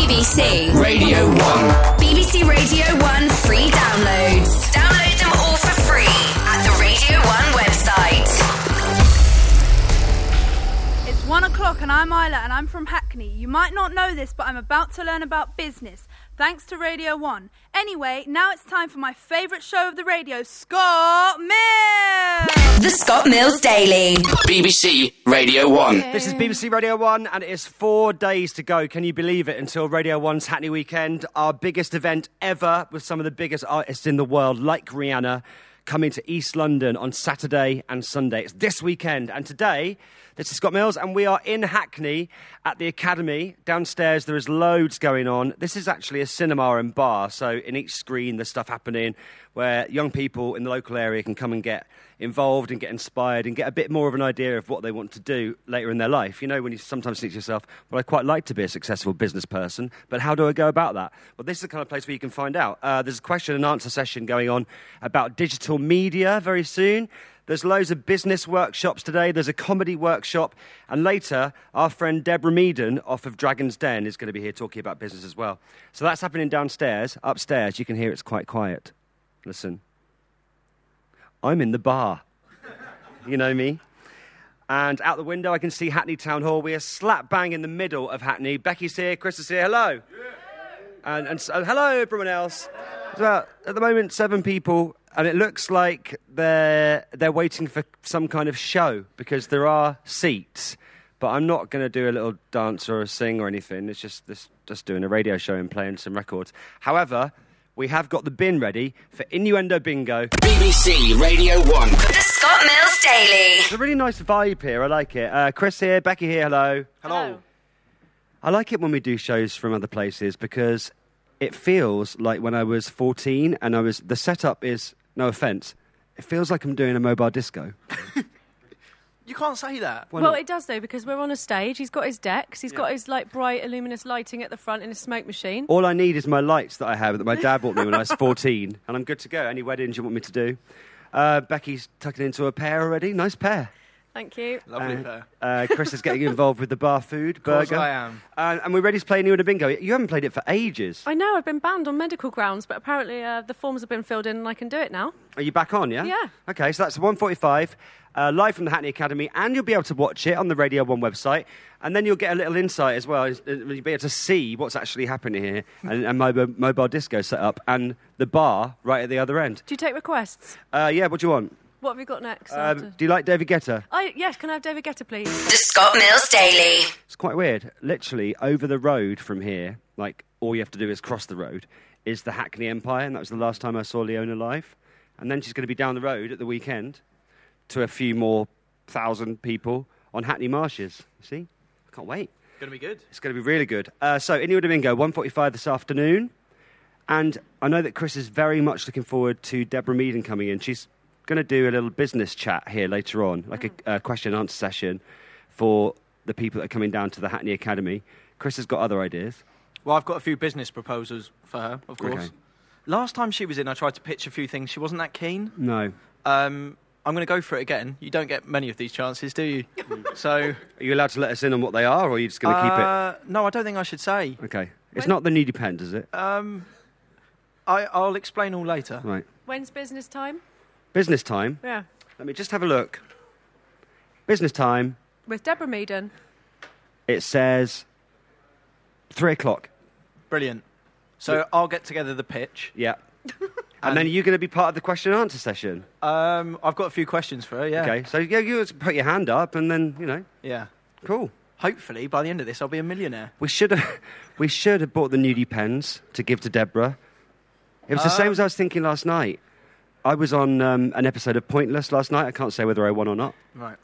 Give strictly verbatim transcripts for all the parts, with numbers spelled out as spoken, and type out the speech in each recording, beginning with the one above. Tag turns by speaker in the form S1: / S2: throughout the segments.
S1: B B C
S2: Radio one.
S1: B B C Radio one free downloads. Download them all for free at the Radio one website.
S3: It's one o'clock and I'm Isla and I'm from Hackney. You might not know this, but I'm about to learn about business, thanks to Radio one. Anyway, now it's time for my favourite show of the radio, Scott Mills!
S1: The Scott Mills Daily.
S2: B B C Radio one.
S4: This is B B C Radio one, and it is four days to go. Can you believe it? Until Radio one's Hackney Weekend, our biggest event ever, with some of the biggest artists in the world, like Rihanna, coming to East London on Saturday and Sunday. It's this weekend, and today, this is Scott Mills, and we are in Hackney at the Academy. Downstairs, there is loads going on. This is actually a cinema and bar, so in each screen there's stuff happening where young people in the local area can come and get involved and get inspired and get a bit more of an idea of what they want to do later in their life. You know, when you sometimes think to yourself, well, I'd quite like to be a successful business person, but how do I go about that? Well, this is the kind of place where you can find out. Uh, there's a question and answer session going on about digital media very soon. There's loads of business workshops today. There's a comedy workshop. And later, our friend Deborah Meaden off of Dragon's Den is going to be here talking about business as well. So that's happening downstairs. Upstairs, you can hear it's quite quiet. Listen. I'm in the bar. You know me. And out the window, I can see Hackney Town Hall. We are slap bang in the middle of Hackney. Becky's here. Chris is here. Hello. Yeah. And, and so, hello, everyone else. There's about, at the moment, seven people. And it looks like they're they're waiting for some kind of show because there are seats. But I'm not going to do a little dance or a sing or anything. It's just this, just doing a radio show and playing some records. However, we have got the bin ready for Innuendo Bingo.
S2: B B C Radio one.
S1: The Scott Mills Daily.
S4: It's a really nice vibe here. I like it. Uh, Chris here, Becky here. Hello.
S3: Hello.
S4: I like it when we do shows from other places because it feels like when I was fourteen and I was the setup is. No offence, it feels like I'm doing a mobile disco.
S5: You can't say that.
S4: Why
S6: well,
S4: not?
S6: it does, though, because we're on a stage. He's got his decks. He's
S5: Yeah.
S6: got his like bright, luminous lighting at the front and his smoke machine.
S4: All I need is my lights that I have that my dad bought me when I was fourteen, and I'm good to go. Any weddings you want me to do? Uh, Becky's tucking into a pair already. Nice pair.
S6: Thank you.
S5: Lovely
S4: Uh,
S5: pair.
S4: Uh, Chris is getting involved with the bar food,
S5: Of course
S4: burger.
S5: I am.
S4: Uh, and we're ready to play Innuendo Bingo. You haven't played it for ages.
S6: I know, I've been banned on medical grounds, but apparently uh, the forms have been filled in and I can do it now.
S4: Are you back on, yeah?
S6: Yeah.
S4: Okay, so that's one forty-five, uh, live from the Hackney Academy, and you'll be able to watch it on the Radio one website, and then you'll get a little insight as well. You'll be able to see what's actually happening here, and, and mobile, mobile disco set up, and the bar right at the other end.
S6: Do you take requests?
S4: Uh, yeah, what do you want?
S6: What have you got next?
S4: Um,
S6: after?
S4: do you like David Guetta?
S6: Oh, yes, can I have David Guetta, please?
S1: The Scott Mills Daily.
S4: It's quite weird. Literally, over the road from here, like, all you have to do is cross the road, is the Hackney Empire, and that was the last time I saw Leona live. And then she's going to be down the road at the weekend to a few more thousand people on Hackney Marshes. You see? I can't wait.
S5: Going to be good.
S4: It's going to be really good. Uh, so, Innuendo Bingo, one forty-five this afternoon. And I know that Chris is very much looking forward to Deborah Meaden coming in. She's going to do a little business chat here later on, like a, a question and answer session for the people that are coming down to the Hackney Academy. Chris has got other ideas.
S5: Well, I've got a few business proposals for her, of course.
S4: Okay.
S5: Last time she was in, I tried to pitch a few things. She wasn't that keen.
S4: No.
S5: Um, I'm going to go for it again. You don't get many of these chances, do you? So,
S4: Are you allowed to let us in on what they are, or are you just going to keep
S5: uh, no, I don't think I should say.
S4: it? Okay. It's
S5: when-
S4: not the nudie pens, is it?
S5: Um, I, I'll explain all later.
S4: Right.
S6: When's business time?
S4: Business time.
S6: Yeah.
S4: Let me just have a look. Business time.
S6: With Deborah Meaden.
S4: It says three o'clock.
S5: Brilliant. So I'll get together the pitch.
S4: Yeah. And then you're going to be part of the question and answer session.
S5: Um, I've got a few questions for her, yeah.
S4: Okay. So you, you just put your hand up and then, you know,
S5: Yeah.
S4: cool.
S5: Hopefully, by the end of this, I'll be a millionaire.
S4: We should have, we should have bought the nudie pens to give to Deborah. It was the same
S5: Um,
S4: as I was thinking last night. I was on um, an episode of Pointless last night. I can't say whether I won or not.
S5: Right.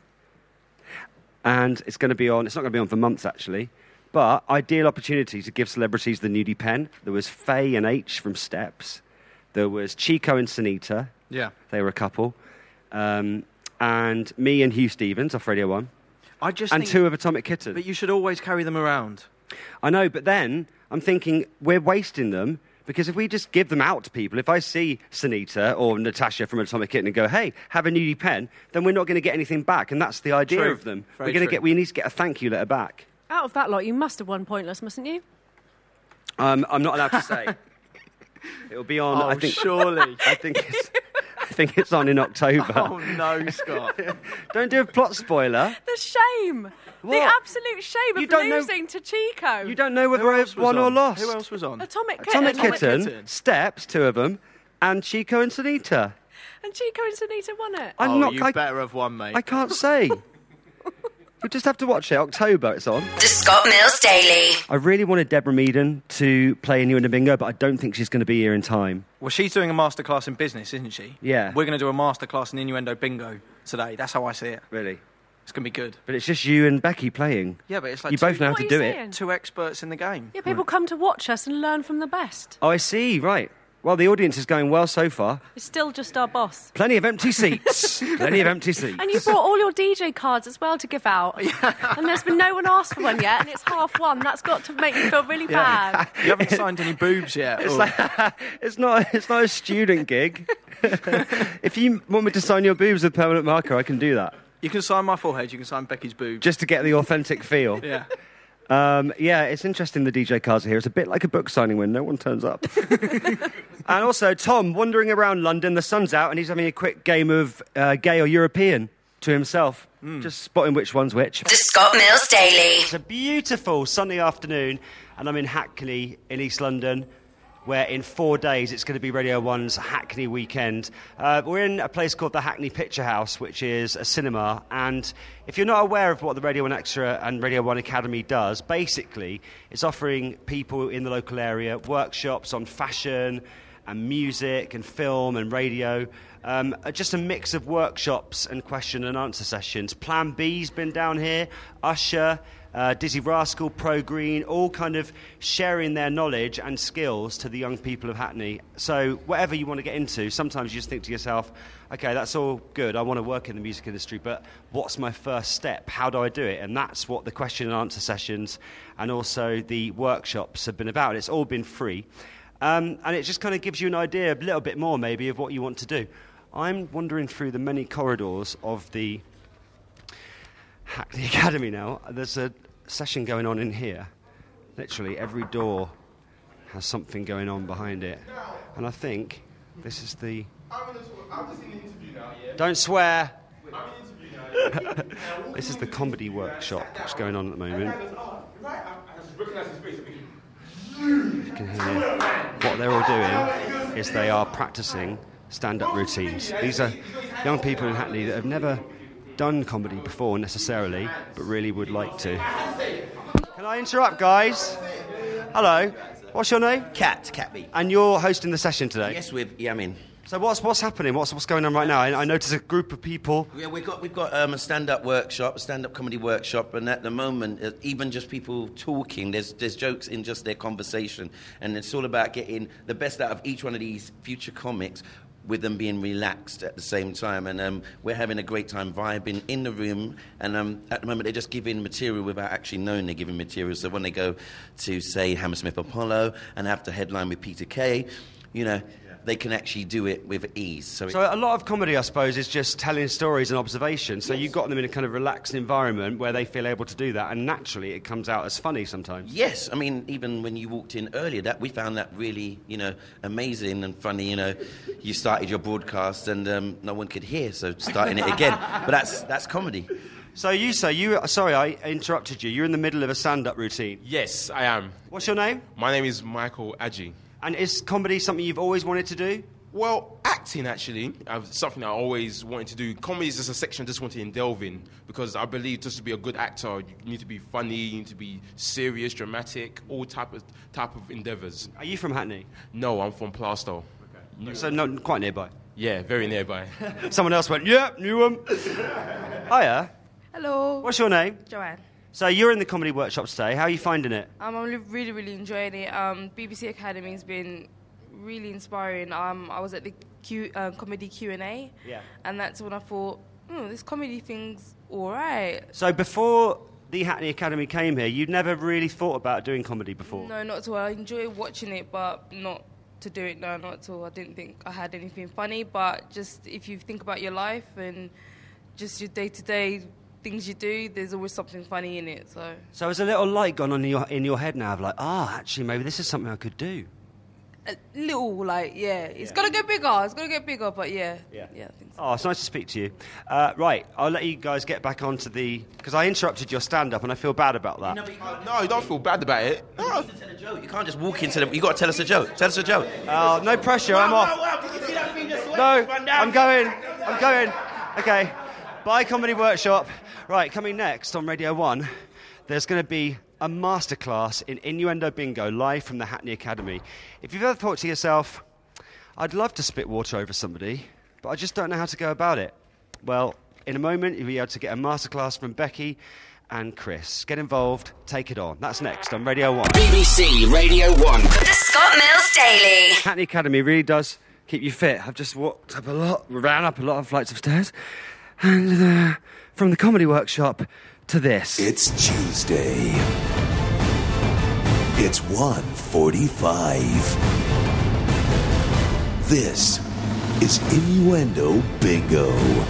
S4: And it's going to be on. It's not going to be on for months, actually. But ideal opportunity to give celebrities the nudie pen. There was Faye and H from Steps. There was Chico and Sunita.
S5: Yeah.
S4: They were a couple. Um, and me and Hugh Stevens off Radio one.
S5: I just
S4: And
S5: think,
S4: two of Atomic Kitten.
S5: But you should always carry them around.
S4: I know, but then I'm thinking we're wasting them because if we just give them out to people, if I see Sunita or Natasha from Atomic Kitten and go, hey, have a nudie pen, then we're not going to get anything back. And that's the idea
S5: True.
S4: of them.
S5: Very
S4: we're going to
S5: true.
S4: get, we need to get a thank you letter back.
S6: Out of that lot, you must have won Pointless, mustn't you?
S4: Um, I'm not allowed to say. It'll be on.
S5: Oh,
S4: I think.
S5: surely.
S4: I think it's. I think it's on in October.
S5: Oh, no, Scott.
S4: Don't do a plot spoiler.
S6: The shame. The
S4: What?
S6: absolute shame
S4: You
S6: of
S4: don't know-
S6: losing to Chico.
S4: You don't know whether
S5: Who
S4: I
S5: else was
S4: won or
S5: on?
S4: lost.
S5: Who else was on?
S6: Atomic Kitten.
S4: Atomic Kitten,
S5: Kitten.
S4: Steps, two of them, and Chico and Sunita.
S6: And Chico and Sunita won it.
S4: I'm
S5: oh,
S4: not.
S5: you
S4: I,
S5: better have won, mate.
S4: I can't say. You just have to watch it. October, it's on.
S1: The Scott Mills Daily.
S4: I really wanted Deborah Meaden to play Innuendo Bingo, but I don't think she's going to be here in time.
S5: Well, she's doing a masterclass in business, isn't she?
S4: Yeah.
S5: We're going to do a masterclass in Innuendo Bingo today. That's how I see it.
S4: Really.
S5: It's going to be good.
S4: But it's just you and Becky playing.
S5: Yeah, but it's like
S4: You
S5: two,
S4: both know how
S6: What
S4: to
S6: are you
S4: do
S6: saying?
S4: it.
S5: two experts in the game.
S6: Yeah, people come to watch us and learn from the best.
S4: Oh, I see. Right. Well, the audience is going well so far.
S6: It's still just our boss.
S4: Plenty of empty seats. Plenty of empty seats.
S6: And you brought all your D J cards as well to give out. And there's been no one asked for one yet, and it's half one. That's got to make you feel really bad.
S5: You haven't signed any boobs yet.
S4: It's
S5: or-
S4: like it's not it's not a student gig. If you want me to sign your boobs with permanent marker, I can do that.
S5: You can sign my forehead, you can sign Becky's boobs.
S4: Just to get the authentic feel.
S5: Yeah.
S4: Um, yeah, it's interesting the D J cards are here. It's a bit like a book signing when no one turns up. And also, Tom, wandering around London, the sun's out, and he's having a quick game of uh, gay or European to himself. Just spotting which one's which.
S1: The Scott Mills Daily.
S4: It's a beautiful sunny afternoon, and I'm in Hackney in East London, where in four days it's going to be Radio one's Hackney weekend. Uh, we're in a place called the Hackney Picture House, which is a cinema, and if you're not aware of what the Radio one Extra and Radio one Academy does, basically it's offering people in the local area workshops on fashion and music and film and radio. Um, uh, just a mix of workshops and question and answer sessions. Plan B's been down here, Usher, uh, Dizzy Rascal, Pro Green, all kind of sharing their knowledge and skills to the young people of Hackney. So whatever you want to get into, sometimes you just think to yourself, okay, that's all good, I want to work in the music industry, but what's my first step? How do I do it? And that's what the question and answer sessions and also the workshops have been about. It's all been free. Um, and it just kind of gives you an idea, a little bit more maybe, of what you want to do. I'm wandering through the many corridors of the Hackney Academy now. There's a session going on in here. Literally every door has something going on behind it. And I think this is the... Don't swear! This is the comedy workshop that's going on at the moment. You can hear what they're all doing is they are practicing stand-up routines. These are young people in Hackney that have never done comedy before necessarily, but really would like to. Can I interrupt, guys? Hello. What's your name?
S7: Cat, Catby.
S4: And you're hosting the session today?
S7: Yes, with Yamin.
S4: So what's what's happening? What's what's going on right now? I, I notice a group of people.
S7: Yeah, we've got we've got um, a stand-up workshop, a stand-up comedy workshop, and at the moment, uh, even just people talking, there's there's jokes in just their conversation, and it's all about getting the best out of each one of these future comics, with them being relaxed at the same time. And um, we're having a great time vibing in the room. And um, at the moment, they're just giving material without actually knowing they're giving material. So when they go to, say, Hammersmith Apollo and have to headline with Peter Kay, you know, they can actually do it with ease. So,
S4: So a lot of comedy, I suppose, is just telling stories and observation. So you've got them in a kind of relaxed environment where they feel able to do that, and naturally it comes out as funny sometimes.
S7: yes, I mean, even when you walked in earlier, that we found that really, you know, amazing and funny. You know, you started your broadcast and um, no one could hear, so starting it again. But that's that's comedy.
S4: So you say you. Sorry, I interrupted you. You're in the middle of a stand-up routine.
S8: Yes, I am.
S4: What's your name?
S8: My name is Michael Adji.
S4: And is comedy something you've always wanted to do?
S8: Well, acting, actually, uh, something I always wanted to do. Comedy is just a section I just wanted to delve in, because I believe just to be a good actor, you need to be funny, you need to be serious, dramatic, all type of type of endeavours.
S4: Are you from Hackney?
S8: No, I'm from Plaistow.
S4: So no, quite nearby.
S8: Yeah, very nearby.
S4: Someone else went, yeah, knew them. Hiya.
S9: Hello,
S4: What's your name?
S9: Joanne.
S4: So you're in the comedy workshop today. How are you finding it?
S9: Um, I'm really, really, really enjoying it. Um, B B C Academy has been really inspiring. Um, I was at the Q, uh, comedy Q and A,
S4: Yeah.
S9: and that's when I thought, oh, this comedy thing's all right.
S4: So before the Hackney Academy came here, you'd never really thought about doing comedy before?
S9: No, not at all. I enjoy watching it, but not to do it. No, not at all. I didn't think I had anything funny, but just if you think about your life and just your day-to-day things you do, there's always something funny in it. So
S4: So has a little light gone on in your, in your head now of like, ah, actually, maybe this is something I could do?
S9: a little, like, yeah, it's
S4: Yeah.
S9: got to get bigger. It's got to get bigger, but yeah.
S4: Yeah.
S9: Yeah, I think so.
S4: Oh, it's nice to speak to you. Uh, right, I'll let you guys get back onto the... Because I interrupted your stand-up and I feel bad about that.
S7: No, but you can't,
S8: No, you don't feel bad about it.
S7: you have to tell a joke. You can't just walk into the... you got to tell us a joke. Tell us a joke.
S4: Oh, no pressure, I'm off. No, I'm going. I'm going. Okay. Bye, Comedy Workshop. Right, coming next on Radio one, there's going to be a masterclass in Innuendo Bingo live from the Hackney Academy. If you've ever thought to yourself, I'd love to spit water over somebody, but I just don't know how to go about it. Well, in a moment, you'll be able to get a masterclass from Becky and Chris. Get involved, take it on. That's next on Radio one.
S2: B B C Radio one.
S1: The Scott Mills Daily.
S4: Hackney Academy really does keep you fit. I've just walked up a lot, ran up a lot of flights of stairs, and uh, from the Comedy Workshop to this.
S10: It's Tuesday. It's one forty-five. This is Innuendo Bingo.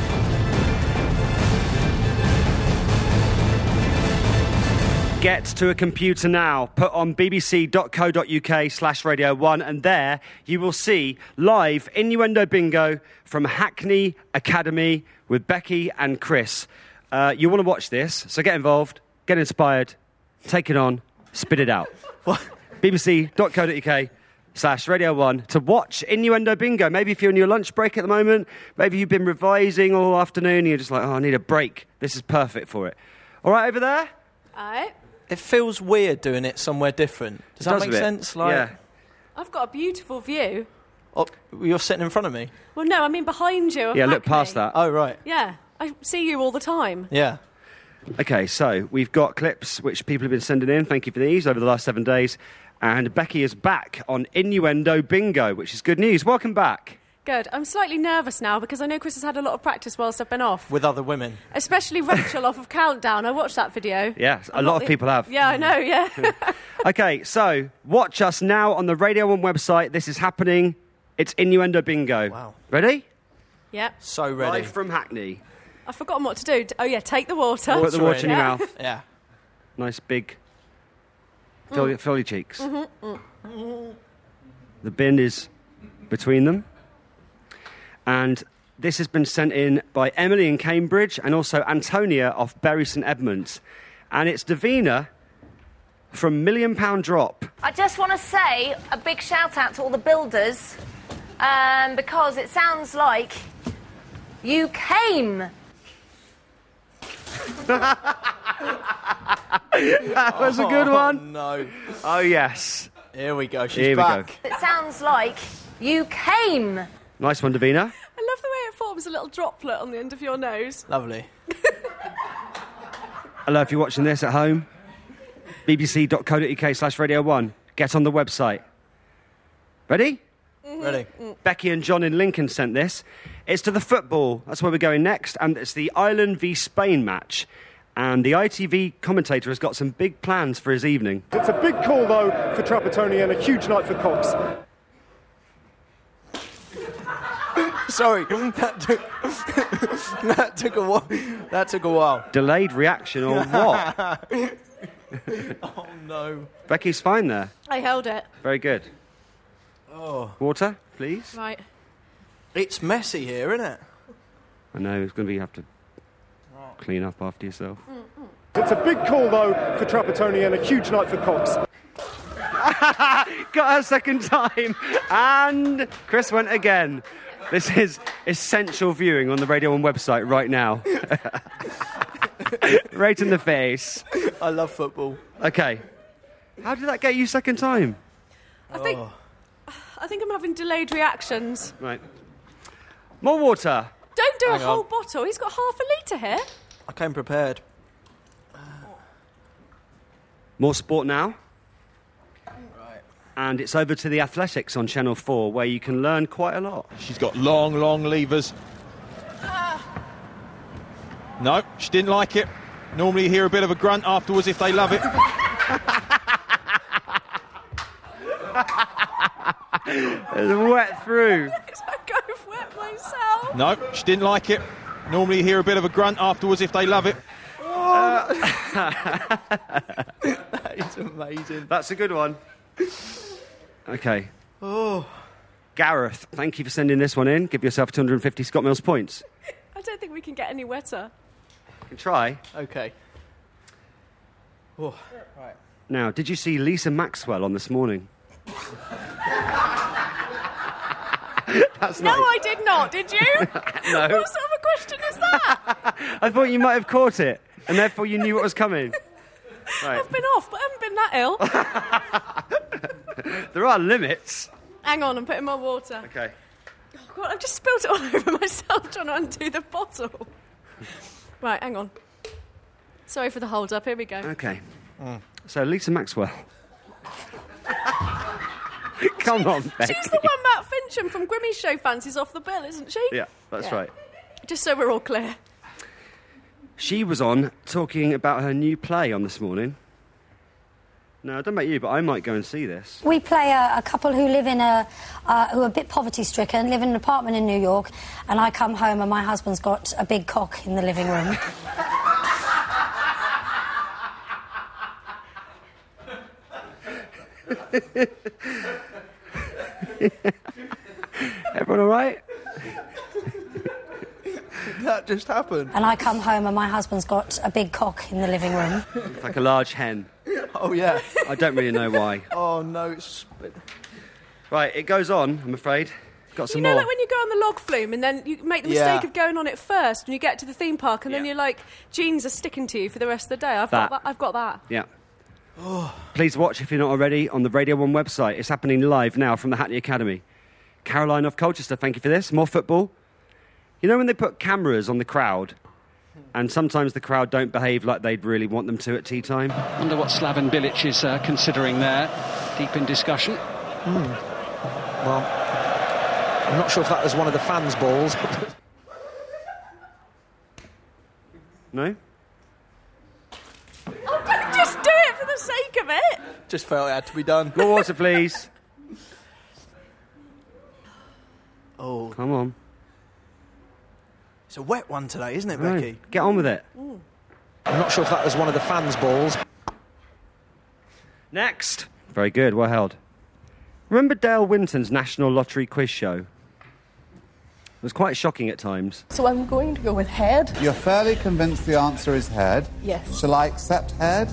S4: Get to a computer now. Put on bbc.co.uk slash radio one, and there you will see live Innuendo Bingo from Hackney Academy with Becky and Chris. Uh, you want to watch this, so get involved, get inspired, take it on, spit it out. bbc.co.uk slash radio one to watch Innuendo Bingo. Maybe if you're on your lunch break at the moment, maybe you've been revising all afternoon and you're just like, oh, I need a break. This is perfect for it. All right, over there?
S6: Alright.
S5: It feels weird doing it somewhere different. Does that
S4: Does a
S5: make
S4: bit.
S5: sense? Like,
S4: Yeah.
S6: I've got a beautiful view.
S5: oh, you're sitting in front of me.
S6: Well, no, I mean behind you. of
S4: Yeah, look
S6: Hackney.
S4: past that.
S5: Oh, right.
S6: Yeah, I see you all the time.
S5: Yeah.
S4: Okay, so we've got clips which people have been sending in. Thank you for these over the last seven days. And Becky is back on Innuendo Bingo, which is good news. Welcome back.
S6: Good. I'm slightly nervous now because I know Chris has had a lot of practice whilst I've been off.
S5: With other women.
S6: Especially Rachel off of Countdown. I watched that video.
S4: Yeah, a
S6: I'm
S4: lot
S6: not
S4: of
S6: the-
S4: people have.
S6: Yeah, I know, yeah.
S4: Okay, so watch us now on the Radio one website. This is happening. It's Innuendo Bingo.
S5: Wow.
S4: Ready?
S6: yeah.
S5: So ready.
S4: Live from Hackney.
S6: I've forgotten what to do. Oh, yeah, take the water.
S4: Put the water in your
S6: Yeah.
S4: mouth.
S5: Yeah.
S4: Nice big. Fill, your, fill your cheeks. The bin is between them. And this has been sent in by Emily in Cambridge and also Antonia off Bury St Edmunds. And it's Davina from Million Pound Drop.
S11: I just want to say a big shout out to all the builders um, because it sounds like you came.
S4: That was a good
S5: Oh,
S4: one.
S5: no.
S4: Oh, yes.
S5: Here we go. She's
S4: Here we
S5: back.
S4: go.
S11: It sounds like you came.
S4: Nice one, Davina.
S6: I love the way it forms a little droplet on the end of your nose.
S5: Lovely.
S4: Hello, if you're watching this at home, bbc.co.uk slash radio one. Get on the website. Ready?
S5: Ready.
S4: Becky and John in Lincoln sent this. It's to the football. That's where we're going next. And it's the Ireland v Spain match. And the I T V commentator has got some big plans for his evening.
S12: It's a big call, though, for Trapattoni and a huge night for Cox.
S5: Sorry, that took that took a while. That took a while.
S4: Delayed reaction or what?
S5: Oh no.
S4: Becky's fine there.
S6: I held it.
S4: Very good.
S5: Oh.
S4: Water, please.
S6: Right.
S5: It's messy here, isn't it?
S4: I know, it's going to be you have to clean up after yourself.
S12: It's a big call, though, for Trapattoni and a huge night for Cox.
S4: Got her second time. And Chris went again. This is essential viewing on the Radio one website right now. Right in the face.
S5: I love football.
S4: Okay. How did that get you second time?
S6: I think I think I'm having delayed reactions.
S4: Right. More water.
S6: Don't do
S5: Hang
S6: a whole
S5: on.
S6: bottle. He's got half a litre here.
S5: I came prepared.
S4: More sport now.
S5: Right.
S4: And it's over to the athletics on Channel four, where you can learn quite a lot.
S13: She's got long, long levers. No, she didn't like it. Normally you hear a bit of a grunt afterwards if they love it.
S4: It's wet through.
S6: I go wet myself.
S13: No, she didn't like it. Normally you hear a bit of a grunt afterwards if they love it.
S5: That is amazing.
S4: That's a good one. Okay.
S5: Oh.
S4: Gareth, thank you for sending this one in. Give yourself two hundred fifty Scott Mills points.
S6: I don't think we can get any wetter.
S4: You can try.
S5: Okay. Oh. Right.
S4: Now, did you see Lisa Maxwell on This Morning? That's
S6: no,
S4: not...
S6: I did not. Did you?
S4: No.
S6: What sort of a question is that?
S4: I thought you might have caught it, and therefore you knew what was coming. Right.
S6: I've been off, but I haven't been that ill.
S4: There are limits.
S6: Hang on, I'm putting my water.
S4: Okay.
S6: Oh, God, I've just spilled it all over myself trying to undo the bottle. Right, hang on. Sorry for the hold-up. Here we go.
S4: Okay. Mm. So, Lisa Maxwell. Come on, Becky.
S6: She's the one Matt Fincham from Grimmy's show fancies off the bill, isn't she?
S4: Yeah, that's
S6: Yeah.
S4: right.
S6: Just so we're all clear.
S4: She was on talking about her new play on This Morning. No, I don't know about you, but I might go and see this.
S14: We play a, a couple who live in a, uh, who are a bit poverty-stricken, live in an apartment in New York, and I come home and my husband's got a big cock in the living room.
S4: Everyone all right?
S5: That just happened.
S14: And I come home and my husband's got a big cock in the living room.
S4: It's like a large hen.
S5: Oh, yeah.
S4: I don't really know why.
S5: Oh, no, it's...
S4: Right, it goes on, I'm afraid. Got some
S6: You know,
S4: more.
S6: like when you go on the log flume and then you make the
S4: Yeah.
S6: mistake of going on it first and you get to the theme park and then
S4: Yeah.
S6: you're like, jeans are sticking to you for the rest of the day. I've
S4: That.
S6: got that. I've got that.
S4: Yeah. Please watch, if you're not already, on the Radio one website. It's happening live now from the Hackney Academy. Caroline of Colchester, thank you for this. More football. You know when they put cameras on the crowd and sometimes the crowd don't behave like they'd really want them to at tea time?
S15: Wonder what Slaven Bilic is uh, considering there. Deep in discussion.
S16: Hmm. Well, I'm not sure if that was one of the fans' balls.
S4: No?
S6: Oh, don't just do it for the sake of it.
S5: Just felt it had to be done.
S4: More water, please.
S5: Oh.
S4: Come on.
S5: It's a wet one today, isn't it,
S4: Right.
S5: Becky?
S4: Get on with it.
S16: I'm not sure if that was one of the fans' balls.
S4: Next. Very good, well held. Remember Dale Winton's National Lottery quiz show? It was quite shocking at times.
S17: So I'm going to go with head.
S18: You're fairly convinced the answer is head?
S17: Yes.
S18: Shall I accept head?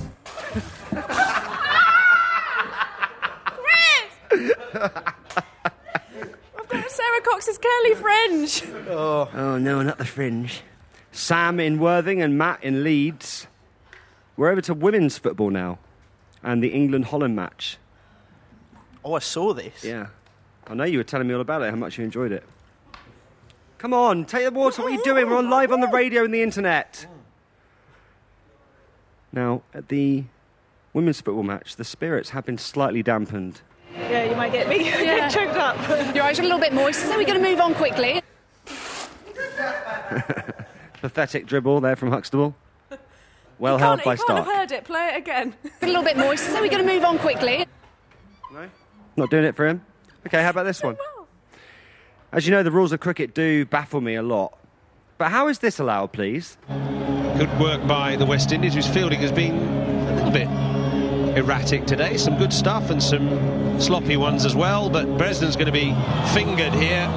S6: I've got Sarah Cox's curly fringe.
S4: Oh. oh, no, not the fringe. Sam in Worthing and Matt in Leeds. We're over to women's football now. And the England-Holland match.
S5: Oh, I saw this.
S4: Yeah. I know you were telling me all about it, how much you enjoyed it. Come on, take the water. What are you doing? We're on live on the radio and the internet. Now, at the women's football match, the spirits have been slightly dampened.
S17: Yeah, you might get me
S19: Yeah.
S17: choked up.
S19: Your eyes are a little bit moist, so we're going to move on quickly.
S4: Pathetic dribble there from Huxtable. Well
S6: You
S4: held
S6: can't-
S4: by
S6: you can't
S4: Stark.
S6: have heard it. Play it again.
S19: A little bit moist, so we're going to move on quickly.
S4: Not doing it for him? Okay, how about this one? As you know, the rules of cricket do baffle me a lot. But how is this allowed, please?
S20: Good work by the West Indies, whose fielding has been a little bit erratic today. Some good stuff and some sloppy ones as well, but Bresden's going to be fingered here.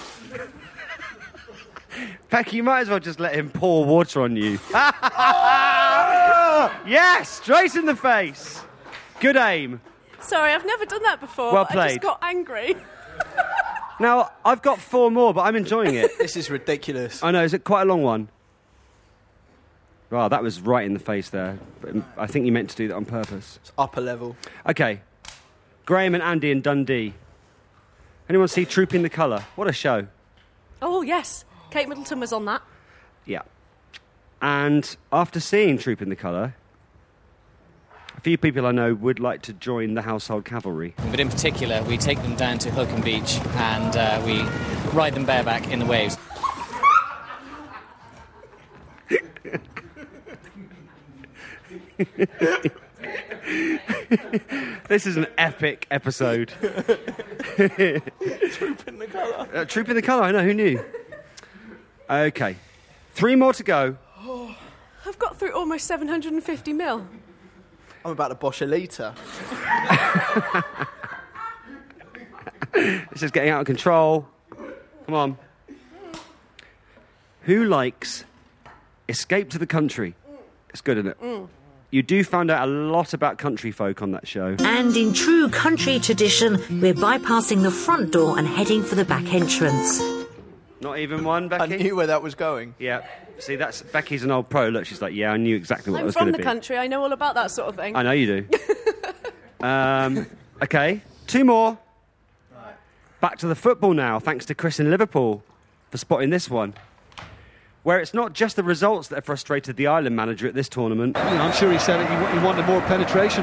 S4: Becky, you might as well just let him pour water on you. Yes, straight in the face. Good aim.
S6: Sorry, I've never done that before.
S4: Well
S6: I
S4: played.
S6: just got angry.
S4: Now, I've got four more, but I'm enjoying it.
S5: This is ridiculous.
S4: I know, is it quite a long one? Wow, that was right in the face there. But I think you meant to do that on purpose.
S5: It's upper level.
S4: Okay. Graham and Andy in Dundee. Anyone see Trooping the Colour? What a show.
S6: Oh, yes. Kate Middleton was on that.
S4: Yeah. And after seeing Trooping the Colour, a few people I know would like to join the Household Cavalry.
S21: But in particular, we take them down to Holcombe Beach and uh, we ride them bareback in the waves.
S4: This is an epic episode.
S5: Trooping the colour.
S4: Uh, Trooping the Colour, I know, who knew? Okay. Three more to go.
S6: I've got through almost seven hundred fifty mil.
S5: I'm about to bosh a litre.
S4: This is getting out of control. Come on. Who likes Escape to the Country? It's good, isn't it?
S6: Mm.
S4: You do find out a lot about country folk on that show.
S3: And in true country tradition, we're bypassing the front door and heading for the back entrance.
S4: Not even one, Becky?
S5: I knew where that was going.
S4: Yeah. See, that's Becky's an old pro. Look, she's like, yeah, I knew exactly what
S6: I'm
S4: it was
S6: from
S4: going
S6: the
S4: to be.
S6: country. I know all about that sort of thing.
S4: I know you do. um, okay, two more. Back to the football now, thanks to Chris in Liverpool for spotting this one. Where it's not just the results that have frustrated the Ireland manager at this tournament.
S15: You know, I'm sure he said it, he, wa- he wanted more penetration.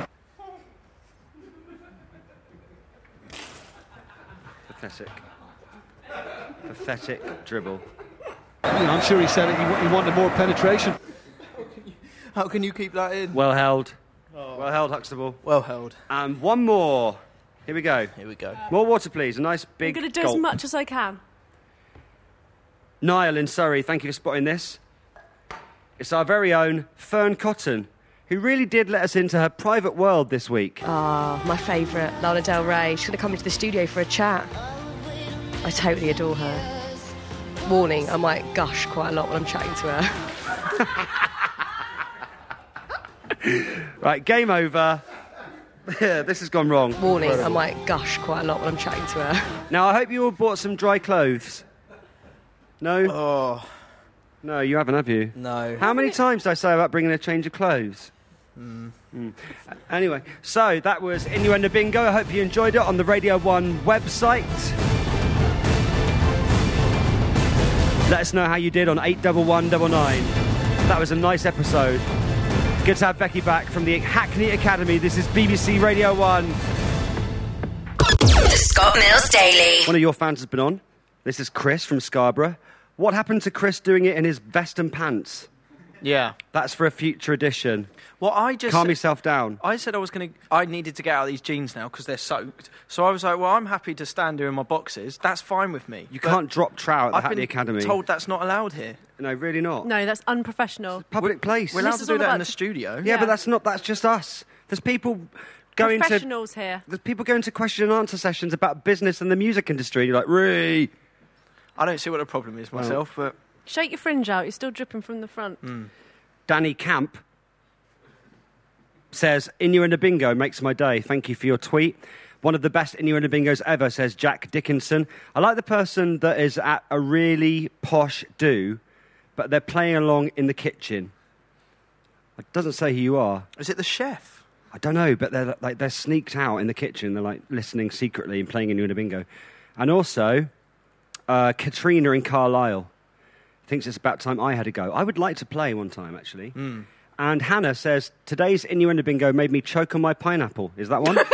S4: Pathetic. Pathetic dribble.
S15: You know, I'm sure he said it, he, wa- he wanted more penetration.
S5: How can you keep that in?
S4: Well held. Well held, Huxtable.
S5: Well held.
S4: And one more. Here we go.
S5: Here we go.
S4: More water, please. A nice big
S6: I'm going to do
S4: gulp.
S6: as much as I can.
S4: Niall in Surrey, thank you for spotting this. It's our very own Fern Cotton, who really did let us into her private world this week.
S22: Ah, my favourite, Lana Del Rey. She's going to come into the studio for a chat. I totally adore her. Warning, I might gush quite a lot when I'm chatting to her.
S4: Right, game over. This has gone wrong.
S22: Warning, I might gush quite a lot when I'm chatting to her.
S4: Now, I hope you all bought some dry clothes. No?
S5: Oh.
S4: No, you haven't, have you?
S5: No.
S4: How many times did I say about bringing a change of clothes?
S5: Mm.
S4: Mm. Anyway, so that was Innuendo Bingo. I hope you enjoyed it on the Radio one website. Let us know how you did on eight one one nine nine. That was a nice episode. Good to have Becky back from the Hackney Academy. This is B B C Radio one.
S1: The Scott Mills Daily.
S4: One of your fans has been on. This is Chris from Scarborough. What happened to Chris doing it in his vest and pants?
S5: Yeah.
S4: That's for a future edition.
S5: Well, I just...
S4: Calm yourself down.
S5: I said I was going to... I needed to get out of these jeans now because they're soaked. So I was like, well, I'm happy to stand here in my boxes. That's fine with me.
S4: You
S5: But
S4: can't drop trout at the
S5: I've
S4: Hackney
S5: been
S4: Academy.
S5: told that's not allowed here.
S4: No, really not.
S6: No, that's unprofessional.
S4: Public place.
S5: We're allowed
S6: This
S5: to
S6: is
S5: do
S6: all
S5: that in
S6: about-
S5: the studio.
S4: Yeah, but that's not. That's just us. There's people going to...
S6: Professionals here.
S4: There's people going to question and answer sessions about business and the music industry. And you're like, really?
S5: I don't see what the problem is myself, but...
S6: Shake your fringe out. You're still dripping from the front.
S5: Mm.
S4: Danny Camp says, Innuendo Bingo makes my day. Thank you for your tweet. One of the best Innuendo Bingos ever, says Jack Dickinson. I like the person that is at a really posh do, but they're playing along in the kitchen. It doesn't say who you are.
S5: Is it the chef?
S4: I don't know, but they're like they're sneaked out in the kitchen. They're like listening secretly and playing Innuendo Bingo. And also, uh, Katrina in Carlisle thinks it's about time I had a go. I would like to play one time, actually.
S5: Mm.
S4: And Hannah says, today's Innuendo Bingo made me choke on my pineapple. Is that one?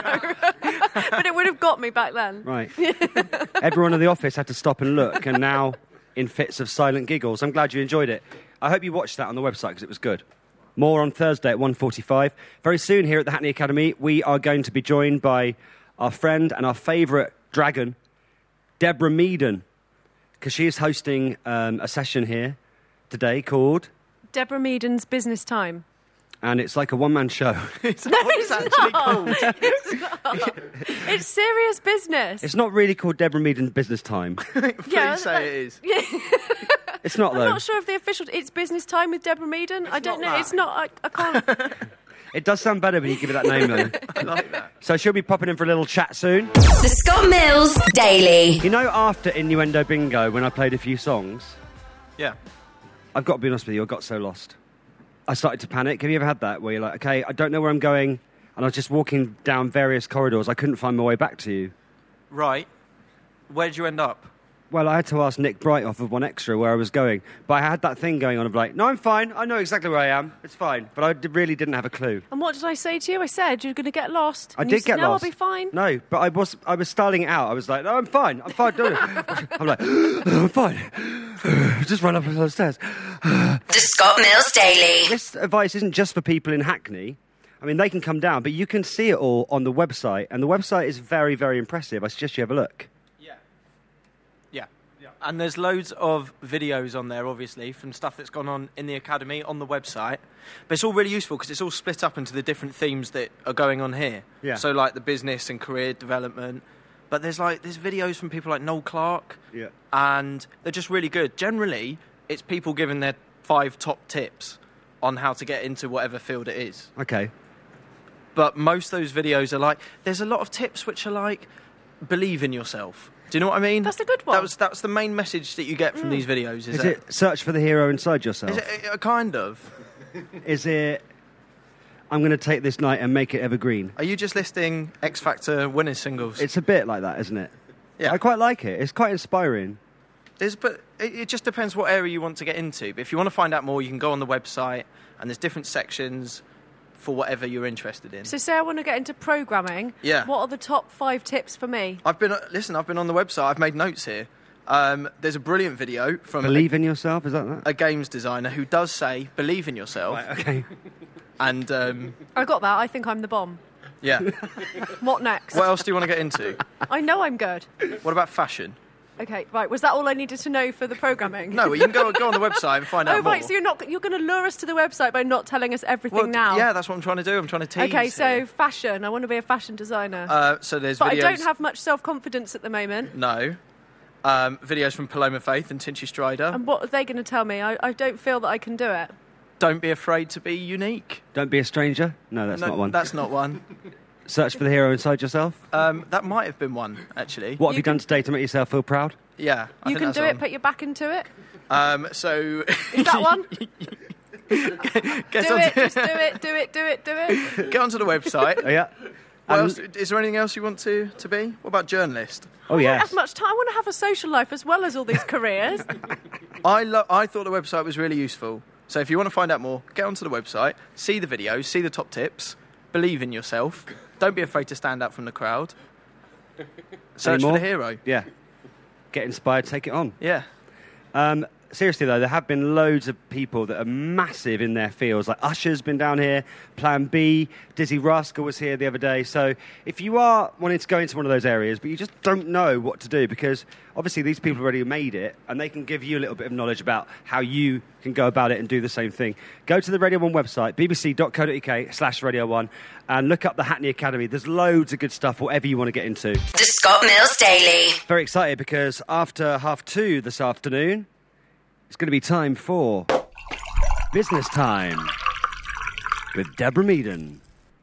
S6: But it would have got me back then.
S4: Right. Everyone in the office had to stop and look, and now in fits of silent giggles. I'm glad you enjoyed it. I hope you watched that on the website because it was good. More on Thursday at one forty-five. Very soon here at the Hackney Academy, we are going to be joined by our friend and our favourite dragon, Deborah Meaden, because she is hosting um, a session here today called...
S6: Deborah Meaden's Business Time.
S4: And it's like a one-man show.
S5: It's
S6: No,
S5: not
S6: it's
S5: actually
S6: not.
S5: called.
S6: It's not. It's serious business.
S4: It's not really called Deborah Meaden's Business Time.
S5: Please
S6: Yeah,
S5: say
S6: that-
S5: it is.
S6: Yeah.
S4: It's not,
S6: I'm
S4: though.
S6: not sure if the official... It's Business Time with Deborah Meaden. I don't
S5: not
S6: know.
S5: that.
S6: It's not... I, I can't...
S4: It does sound better when you give it that name, though.
S5: I like that.
S4: So she'll be popping in for a little chat soon.
S1: The Scott Mills Daily.
S4: You know, after Innuendo Bingo, when I played a few songs,
S5: Yeah.
S4: I've got to be honest with you, I got so lost. I started to panic. Have you ever had that, where you're like, okay, I don't know where I'm going, and I was just walking down various corridors. I couldn't find my way back to you.
S5: Right. Where did you end up?
S4: Well, I had to ask Nick Bright off of One Extra where I was going. But I had that thing going on of like, no, I'm fine. I know exactly where I am. It's fine. But I d- really didn't have a clue.
S6: And what did I say to you? I said you're going to get lost.
S4: I
S6: And you
S4: did
S6: said,
S4: get
S6: no,
S4: lost.
S6: I'll be fine.
S4: No, but I was I was styling it out. I was like, no, I'm fine. I'm fine. Don't I'm like, I'm fine. Just run up the stairs.
S1: The Scott Mills Daily.
S4: This advice isn't just for people in Hackney. I mean, they can come down, but you can see it all on the website. And the website is very, very impressive. I suggest you have a look.
S5: Yeah. Yeah. And there's loads of videos on there, obviously, from stuff that's gone on in the academy, on the website. But it's all really useful because it's all split up into the different themes that are going on here.
S4: Yeah.
S5: So, like, the business and career development. But there's, like, there's videos from people like Noel Clark.
S4: Yeah.
S5: And they're just really good. Generally, it's people giving their five top tips on how to get into whatever field it is.
S4: Okay.
S5: But most of those videos are like, there's a lot of tips which are like, believe in yourself. Do you know what I mean?
S6: That's a good one.
S5: That was that's the main message that you get from
S6: Mm.
S5: these videos. Is,
S4: Is
S5: that,
S4: it search for the hero inside yourself?
S5: Is it uh, kind of?
S4: Is it, I'm going to take this night and make it evergreen?
S5: Are you just listing X Factor winning singles?
S4: It's a bit like that, isn't it?
S5: Yeah.
S4: I quite like it. It's quite inspiring.
S5: There's, but it, it just depends what area you want to get into. But if you want to find out more, you can go on the website, and there's different sections for whatever you're interested in.
S6: So say I want to get into programming.
S5: Yeah.
S6: What are the top five tips for me?
S5: I've been listen. I've been on the website. I've made notes here. Um, there's a brilliant video from
S4: Believe in yourself, is that that?
S5: a games designer who does say believe in yourself.
S4: Right, okay.
S5: And um,
S6: I got that. I think I'm the bomb.
S5: yeah.
S6: What next?
S5: What else do you want to get into?
S6: I know I'm good.
S5: What about fashion?
S6: Okay, right. Was that all I needed to know for the programming?
S5: No, you can go go on the website and find
S6: Oh,
S5: out more.
S6: right. So you're not you're going to lure us to the website by not telling us everything
S5: Well,
S6: now.
S5: Yeah, that's what I'm trying to do. I'm trying to tease.
S6: Okay, so
S5: here.
S6: fashion. I want to be a fashion designer.
S5: Uh, so there's
S6: but
S5: videos.
S6: I don't have much self-confidence at the moment.
S5: No. Um, videos from Paloma Faith and Tinchy Strider.
S6: And what are they going to tell me? I, I don't feel that I can do it.
S5: Don't be afraid to be unique.
S4: Don't be a stranger? No, that's
S5: No,
S4: not one.
S5: That's not one.
S4: Search for the hero inside yourself?
S5: Um, that might have been one, actually.
S4: What have you, done today to make yourself feel proud?
S5: Yeah. I
S6: You
S5: think
S6: can
S5: that's
S6: do
S5: on.
S6: it. Put your back into it.
S5: Um, so.
S6: Is that one?
S5: Get
S6: do
S5: onto-
S6: it. Just do it. Do it. Do it. Do it.
S5: Get onto the website.
S4: Oh, yeah.
S5: What
S4: Um,
S5: else, is there anything else you want to, to be? What about journalist?
S4: Oh,
S6: I don't
S4: yes.
S6: have much time. I want to have a social life as well as all these careers.
S5: I lo- I thought the website was really useful. So if you want to find out more, get onto the website, see the videos, see the top tips, believe in yourself, don't be afraid to stand out from the crowd, search
S4: Any
S5: for
S4: more?
S5: the hero.
S4: Yeah. Get inspired, take it on.
S5: Yeah.
S4: Um, seriously, though, there have been loads of people that are massive in their fields. Like Usher's been down here, Plan B, Dizzy Rascal was here the other day. So if you are wanting to go into one of those areas, but you just don't know what to do, because obviously these people have already made it, and they can give you a little bit of knowledge about how you can go about it and do the same thing. Go to the Radio one website, bbc.co.uk slash Radio one, and look up the Hackney Academy. There's loads of good stuff, whatever you want to get into.
S1: The Scott Mills Daily.
S4: Very excited because after half two this afternoon, it's going to be time for Business Time with Deborah Meaden.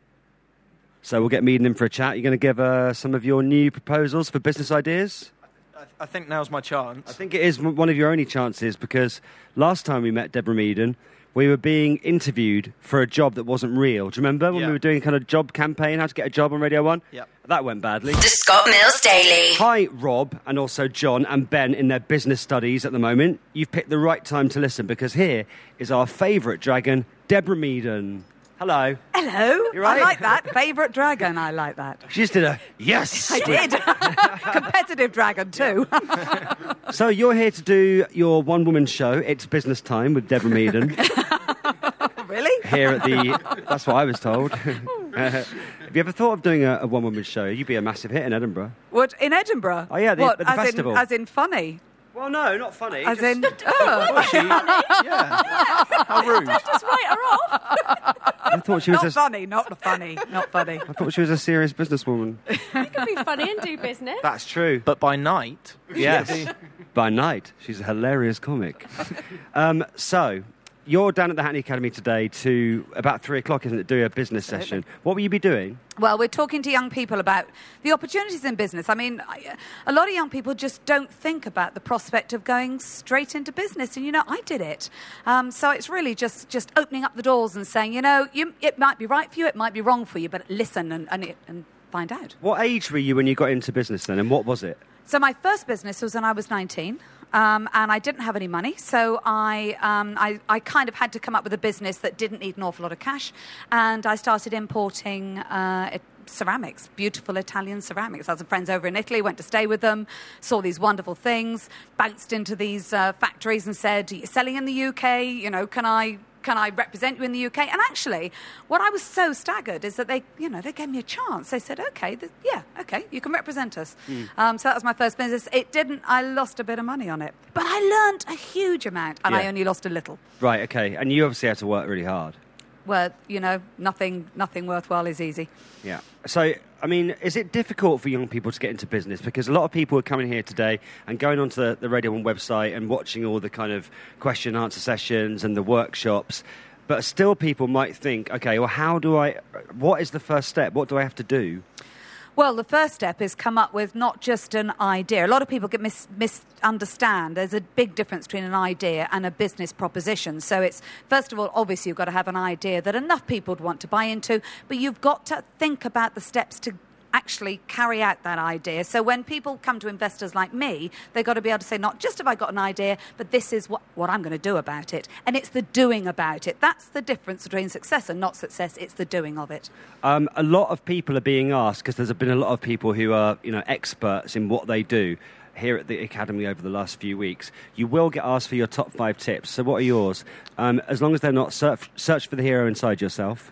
S4: So we'll get Meaden in for a chat. You're going to give uh, some of your new proposals for business ideas?
S5: I, I think now's my chance.
S4: I think it is m- one of your only chances, because last time we met Deborah Meaden, we were being interviewed for a job that wasn't real. Do you remember when
S5: Yeah.
S4: we were doing kind of job campaign, how to get a job on Radio one?
S5: Yep.
S4: That went badly.
S1: The Scott Mills Daily.
S4: Hi, Rob, and also John and Ben in their business studies at the moment. You've picked the right time to listen, because here is our favourite dragon, Deborah Meaden. Hello.
S8: Hello.
S4: You right?
S8: I like that. Favourite dragon, I like that.
S4: She just did a yes.
S8: I did. Competitive dragon, too.
S4: So you're here to do your one-woman show. It's Business Time with Deborah Meaden.
S8: Really?
S4: Here at the... That's what I was told. Uh, have you ever thought of doing a, a one-woman show? You'd be a massive hit in Edinburgh.
S8: What, in Edinburgh?
S4: Oh, yeah, the-
S8: what,
S4: the
S8: as
S4: festival.
S8: In, as in funny?
S4: Well, no, not funny.
S8: As
S4: just-
S8: in... Oh.
S5: Yeah. How rude.
S6: Just write her off.
S4: I thought she was
S8: Not
S4: a...
S8: funny, not funny, not funny.
S4: I thought she was a serious businesswoman.
S6: You could be funny and do business.
S4: That's true.
S5: But by night...
S4: Yes. By night. She's a hilarious comic. um, so, you're down at the Hackney Academy today to about three o'clock, isn't it, do a business session. What will you be doing?
S8: Well, we're talking to young people about the opportunities in business. I mean, I, a lot of young people just don't think about the prospect of going straight into business. And, you know, I did it. Um, so it's really just, just opening up the doors and saying, you know, you, it might be right for you, it might be wrong for you, but listen and, and, it, and find out.
S4: What age were you when you got into business then, and what was it?
S8: So my first business was when I was nineteen. Um, and I didn't have any money, so I, um, I I kind of had to come up with a business that didn't need an awful lot of cash, and I started importing uh, it, ceramics, beautiful Italian ceramics. I had some friends over in Italy, went to stay with them, saw these wonderful things, bounced into these uh, factories and said, "You're selling in the U K, you know, can I can I represent you in the U K? And actually, what I was so staggered is that they, you know, they gave me a chance. They said, okay, th- yeah, okay, you can represent us.
S4: Mm.
S8: Um, so that was my first business. It didn't, I lost a bit of money on it. But I learnt a huge amount, and
S4: Yeah.
S8: I only lost a little.
S4: Right, okay. And you obviously had to work really hard.
S8: Well, you know, nothing, nothing worthwhile is easy.
S4: Yeah. So, I mean, is it difficult for young people to get into business? Because a lot of people are coming here today and going onto the, the Radio one website and watching all the kind of question and answer sessions and the workshops. But still people might think, okay, well, how do I, what is the first step? What do I have to do?
S8: Well, the first step is come up with not just an idea. A lot of people get mis- misunderstand. There's a big difference between an idea and a business proposition. So it's, first of all, obviously you've got to have an idea that enough people would want to buy into, but you've got to think about the steps to actually carry out that idea. So when people come to investors like me, they've got to be able to say, not just have I got an idea, but this is what, what I'm going to do about it. And it's the doing about it. That's the difference between success and not success. It's the doing of it.
S4: Um, a lot of people are being asked, because there's been a lot of people who are, you know, experts in what they do here at the Academy over the last few weeks. You will get asked for your top five tips. So what are yours? Um, as long as they're not search, search for the hero inside yourself.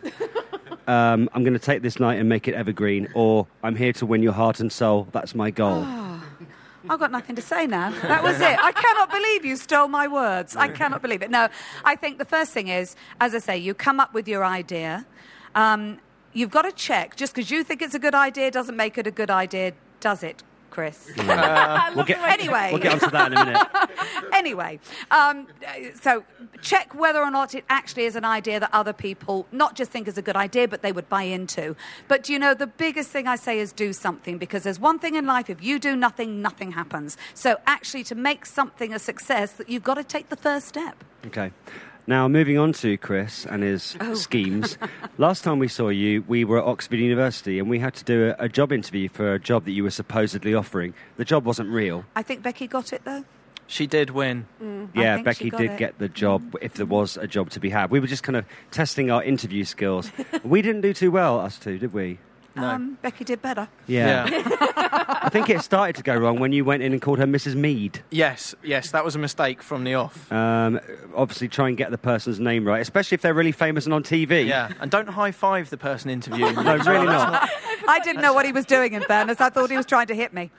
S4: Um, I'm going to take this night and make it evergreen, or I'm here to win your heart and soul. That's my goal.
S8: Oh, I've got nothing to say now. That was it. I cannot believe you stole my words. I cannot believe it. No, I think the first thing is, as I say, you come up with your idea. Um, you've got to check. Just because you think it's a good idea doesn't make it a good idea, does it, Chris?
S4: Uh, we'll get,
S8: anyway.
S4: We'll get onto that in a minute.
S8: Anyway, um, so check whether or not it actually is an idea that other people not just think is a good idea, but they would buy into. But, you know, the biggest thing I say is do something, because there's one thing in life, if you do nothing, nothing happens. So actually, to make something a success, that you've got to take the first step.
S4: Okay. Now, moving on to Chris and his
S8: Oh.
S4: schemes. Last time we saw you, we were at Oxford University and we had to do a, a job interview for a job that you were supposedly offering. The job wasn't real.
S8: I think Becky got it, though.
S5: She did win.
S8: Mm, I
S4: Yeah,
S8: think
S4: Becky
S8: she got
S4: did
S8: it.
S4: get the job, if there was a job to be had. We were just kind of testing our interview skills. We didn't do too well, us two, did we?
S8: Um, Becky did better.
S4: Yeah. I think it started to go wrong when you went in and called her Missus Mead.
S5: Yes, yes, that was a mistake from the off.
S4: Um, obviously, try and get the person's name right, especially if they're really famous and on T V.
S5: Yeah, and don't high-five the person interviewing you.
S4: No,
S5: as well.
S4: really
S5: That's
S4: not.
S8: I didn't know what he was doing, in fairness. I thought he was trying to hit me.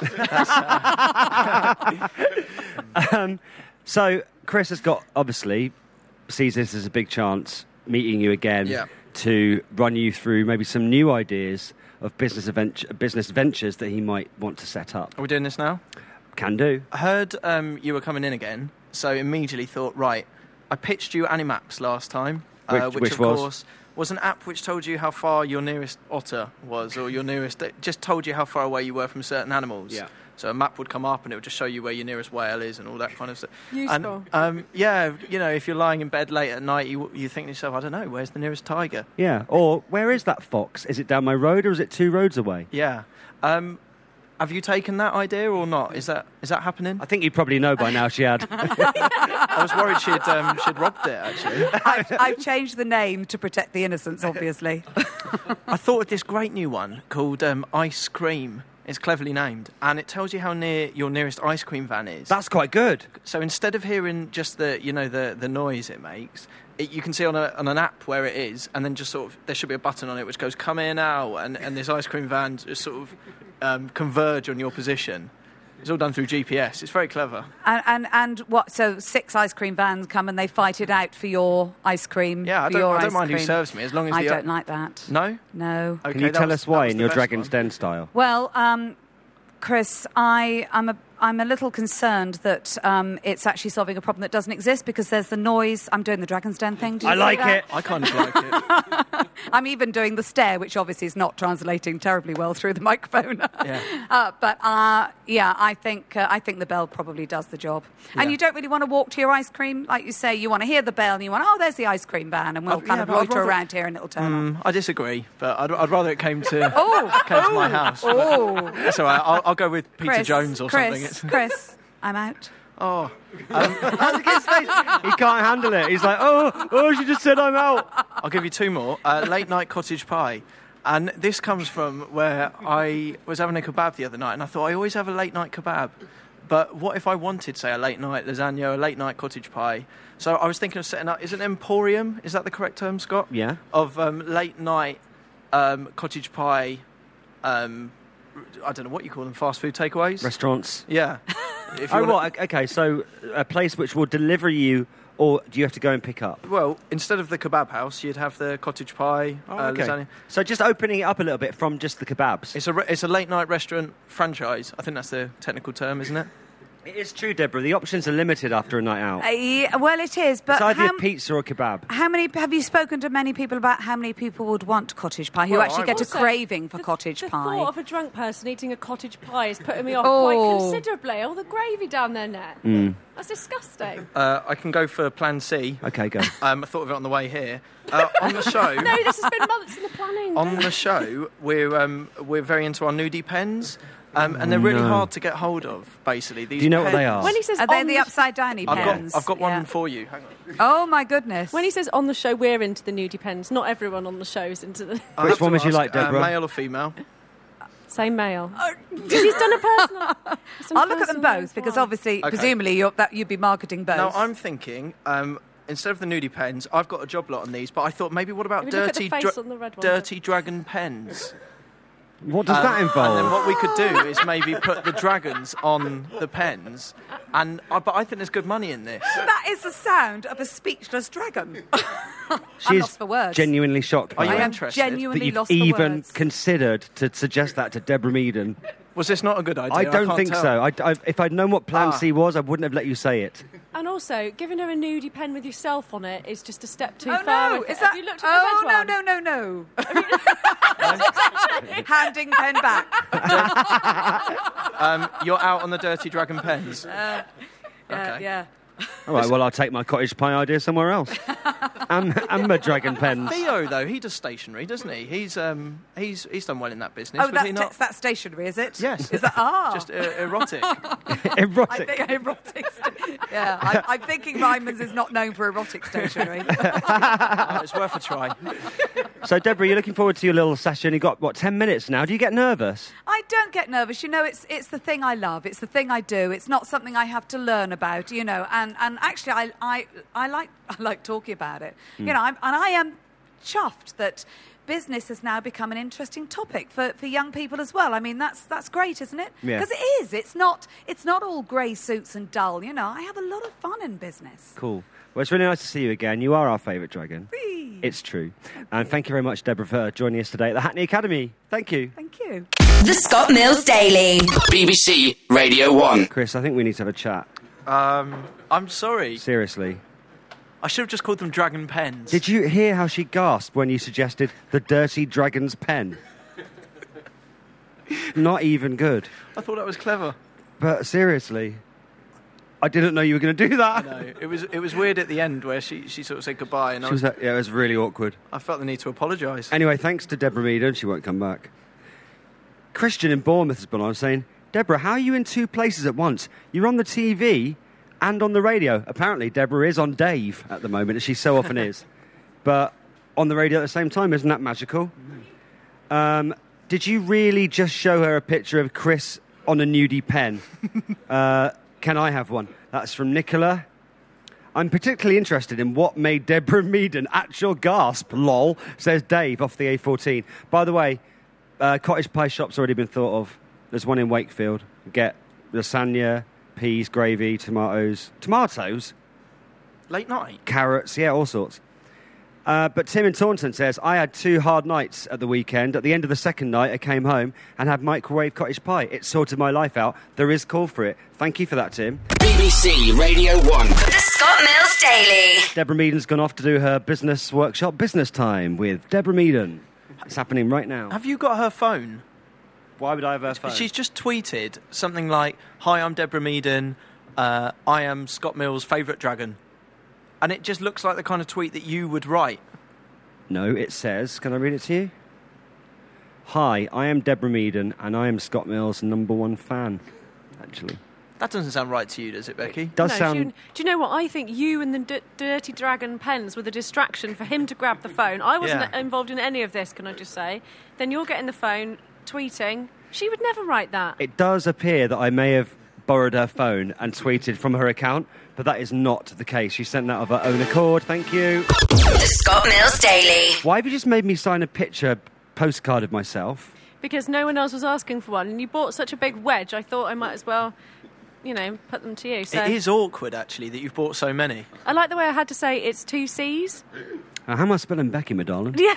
S4: um, so, Chris has got, obviously, sees this as a big chance, meeting you again,
S5: Yeah.
S4: to run you through maybe some new ideas of business adventure, business ventures that he might want to set up.
S5: Are we doing this now?
S4: Can do.
S5: I heard um, you were coming in again, so immediately thought, right, I pitched you Animaps last time, uh,
S4: Which-
S5: which,
S4: which
S5: of
S4: was?
S5: course was an app which told you how far your nearest otter was, or your nearest, it just told you how far away you were from certain animals.
S4: Yeah.
S5: So a map would come up and it would just show you where your nearest whale is and all that kind of stuff.
S6: Useful.
S5: And, um, yeah, you know, if you're lying in bed late at night, you, you think to yourself, I don't know, where's the nearest tiger?
S4: Yeah. Or, where is that fox? Is it down my road or is it two roads away?
S5: Yeah. Um, have you taken that idea or not? Is that is that happening?
S4: I think you probably know by now she had.
S5: I was worried she'd um, she'd robbed it, actually.
S8: I've, I've changed the name to protect the innocents, obviously.
S5: I thought of this great new one called um, Ice Cream. It's cleverly named, and it tells you how near your nearest ice cream van is.
S4: That's quite good.
S5: So instead of hearing just the, you know, the, the noise it makes, it, you can see on, a, on an app where it is, and then just sort of, there should be a button on it which goes, come here now, and, and this ice cream van just sort of um, converge on your position. It's all done through G P S. It's very clever.
S8: And, and and what? So six ice cream vans come and they fight it out for your ice cream.
S5: Yeah, I
S8: for
S5: don't,
S8: your
S5: I don't
S8: ice
S5: mind who
S8: cream.
S5: serves me, as long as
S8: I
S5: the...
S8: don't like that.
S5: No?
S8: No.
S5: Okay,
S4: Can you
S5: that
S4: tell
S5: was-
S4: us why
S5: that was
S4: in
S5: the
S4: your
S5: best
S4: Dragon's
S5: one.
S4: Den style?
S8: Well, um, Chris, I I'm a I'm a little concerned that um, it's actually solving a problem that doesn't exist, because there's the noise. I'm doing the Dragon's Den thing. Do you
S4: I
S8: see
S4: like
S8: that?
S4: it.
S5: I kind of like it.
S8: I'm even doing the stare, which obviously is not translating terribly well through the microphone.
S5: Yeah.
S8: uh, but uh, yeah, I think uh, I think the bell probably does the job. And
S5: Yeah.
S8: you don't really want to walk to your ice cream, like you say. You want to hear the bell, and you want, oh, there's the ice cream van, and we'll
S5: I'd-
S8: kind
S5: yeah,
S8: of
S5: but I'd
S8: loiter
S5: rather-
S8: around here, and it'll turn on.
S5: Mm, I disagree, but I'd, I'd rather it came to
S8: Oh,
S5: came to my
S8: oh,
S5: house.
S8: oh.
S5: That's all right. I'll, I'll go with Peter
S8: Chris,
S5: Jones or
S8: Chris,
S5: something. It's,
S8: Chris, I'm out.
S5: oh, um,
S4: Look at his face. He can't handle it. He's like, oh, oh, she just said I'm out.
S5: I'll give you two more. Uh, late night cottage pie. And this comes from where I was having a kebab the other night, and I thought I always have a late night kebab. but what if I wanted, say, a late night lasagna, a late night cottage pie? So I was thinking of setting up. Is it an emporium? Is that the correct term, Scott?
S4: Yeah.
S5: Of um, late night um, cottage pie. Um, I don't know what you call them. Fast food takeaways.
S4: Restaurants.
S5: Yeah. If you
S4: Oh,
S5: wanna-
S4: what? Okay, so a place which will deliver you, or do you have to go and pick up?
S5: Well, instead of the kebab house, you'd have the cottage pie,
S4: Oh,
S5: uh,
S4: okay.
S5: lasagna.
S4: So just opening it up a little bit from just the kebabs.
S5: It's a re- it's a late night restaurant franchise. I think that's the technical term, isn't it?
S4: It is true, Deborah. The options are limited after a night out.
S8: Uh, yeah, well, it is, but
S4: it's either
S8: how,
S4: a pizza or a kebab.
S8: how many have you spoken to many people about how many people would want cottage pie, who
S6: Well,
S8: actually
S6: I
S8: get a
S6: Also,
S8: craving for cottage
S6: The
S8: pie?
S6: thought of a drunk person eating a cottage pie is putting me off
S8: Oh.
S6: quite considerably. All the gravy down their neck.
S4: Mm.
S6: That's disgusting.
S5: Uh, I can go for Plan C.
S4: Okay, go.
S5: Um, I thought of it on the way here. Uh, on the show,
S6: No, this has been months in the planning.
S5: on the show, we're um, we're very into our nudie pens, um, and they're really
S4: No.
S5: hard to get hold of. Basically, these
S4: Do you know what
S5: pens.
S4: they are?
S6: When he says
S8: Are they
S6: on
S8: the upside downy
S5: I've
S8: pens?
S5: got I've got one
S8: Yeah.
S5: for you. Hang on.
S8: Oh my goodness!
S6: When he says on the show, we're into the nudie pens. Not everyone on the show is into the
S5: I'll
S4: Which
S5: have to
S4: one would you
S5: ask,
S4: like, Deborah?
S5: Uh, male or female?
S6: same male. Because he's done a personal. some
S8: I'll look at them
S6: personal
S8: both because
S6: one.
S8: obviously,
S5: Okay.
S8: presumably, you're, that you'd be marketing both.
S5: No, I'm thinking. Um, Instead of the nudie pens, I've got a job lot on these, but I thought maybe what about
S6: Maybe look at
S5: dirty,
S6: the face on the red one.
S5: dirty dragon pens?
S4: What does
S5: Um,
S4: that involve?
S5: And then what we could do is maybe put the dragons on the pens, and uh, but I think there's good money in this.
S8: That is the sound of a speechless dragon. I'm
S4: She's
S8: lost for words.
S4: genuinely shocked by
S5: Are you
S8: I
S4: it.
S8: am
S5: interested?
S8: genuinely
S4: that you've
S8: lost for
S4: even
S8: words.
S4: considered to suggest that to Deborah Meaden.
S5: Was this not a good idea?
S4: I don't
S5: can't
S4: think
S5: tell.
S4: so. I, I, if I'd known what Plan
S5: Ah.
S4: C was, I wouldn't have let you say it.
S6: And also, giving her a nudie pen with yourself on it is just a step too
S8: Oh
S6: far.
S8: no!
S6: with
S8: Is
S6: it.
S8: that?
S6: Have you looked at
S8: oh
S6: the red
S8: no,
S6: one?
S8: no, no, no! Handing pen back.
S5: Um, you're out on the dirty dragon pens.
S8: Uh, yeah,
S5: Okay.
S8: yeah.
S4: All right, well, I'll take my cottage pie idea somewhere else. and, and my dragon pens.
S5: Theo, though, he does stationery, doesn't he? He's um, he's he's done well in that business.
S8: Oh,
S5: was
S8: that's,
S5: he not?
S8: t- that's stationary, is it?
S5: Yes.
S8: Is that ah?
S5: Just uh, erotic.
S8: I
S4: Erotic.
S8: think erotic. Sta- yeah, I, I'm thinking Ryman's is not known for erotic stationery.
S5: Oh, it's worth a try.
S4: So, Deborah, you're looking forward to your little session. You've got, what, ten minutes now? Do you get nervous?
S8: I don't get nervous. You know, it's it's the thing I love. It's the thing I do. It's not something I have to learn about. You know, and, and actually, I I I like I like talking about it.
S4: Mm.
S8: You know, I'm, and I am chuffed that business has now become an interesting topic for, for young people as well. I mean, that's that's great, isn't it?
S4: Yeah.
S8: Because it is. It's not it's not all grey suits and dull. You know, I have a lot of fun in business.
S4: Cool. Well, it's really nice to see you again. You are our favourite dragon.
S8: Whee!
S4: It's true. And thank you very much, Deborah, for joining us today at the Hackney Academy. Thank you.
S8: Thank you.
S1: The Scott Mills Daily.
S2: B B C Radio one.
S4: Chris, I think we need to have a chat.
S5: Um, I'm sorry.
S4: Seriously.
S5: I should have just called them dragon pens.
S4: Did you hear how she gasped when you suggested the dirty dragon's pen? Not even good.
S5: I thought that was clever.
S4: But seriously, I didn't know you were going to do that.
S5: No, it was it was weird at the end where she, she sort of said goodbye, and I
S4: She
S5: was,
S4: was, yeah, it was really awkward.
S5: I felt the need to apologise.
S4: Anyway, thanks to Deborah Meaden, she won't come back. Christian in Bournemouth has been on saying, Deborah, how are you in two places at once? You're on the T V and on the radio. Apparently, Deborah is on Dave at the moment, as she so often is. But on the radio at the same time, isn't that magical? Um, did you really just show her a picture of Chris on a nudie pen? uh, can I have one? That's from Nicola. I'm particularly interested in what made Deborah Meaden actual gasp, lol, says Dave off the A fourteen. By the way, uh, cottage pie shop's already been thought of. There's one in Wakefield. Get lasagna, peas, gravy, tomatoes. Tomatoes?
S5: Late night?
S4: Carrots, yeah, all sorts. Uh, but Tim in Taunton says, I had two hard nights at the weekend. At the end of the second night, I came home and had microwave cottage pie. It sorted my life out. There is call for it. Thank you for that, Tim.
S2: B B C Radio one.
S1: The Scott Mills Daily.
S4: Deborah Meaden's gone off to do her business workshop, Business Time, with Deborah Meaden. It's happening right now.
S5: Have you got her phone?
S4: Why would I have her phone?
S5: She's just tweeted something like, "Hi, I'm Deborah Meaden. Uh, I am Scott Mills' favourite dragon," and it just looks like the kind of tweet that you would write.
S4: No, it says, can I read it to you? Hi, I am Deborah Meaden, and I am Scott Mills' number one fan, actually.
S5: That doesn't sound right to you, does it, Becky?
S4: Does
S6: no,
S4: sound...
S6: Do you, do you know what? I think you and the d- Dirty Dragon pens were the distraction for him to grab the phone. I wasn't
S5: Yeah.
S6: involved in any of this, can I just say? Then you're getting the phone, tweeting. She would never write that.
S4: It does appear that I may have borrowed her phone and tweeted from her account, but that is not the case. She sent that of her own accord. Thank you.
S1: The Scott Mills Daily.
S4: Why have you just made me sign a picture postcard of myself?
S6: Because no one else was asking for one, and you bought such a big wedge, I thought I might as well, you know, put them to you. So
S5: It is awkward, actually, that you've bought so many.
S6: I like the way I had to say it's two C's.
S4: Uh, how am I spelling Becky, my darling?
S6: Yeah.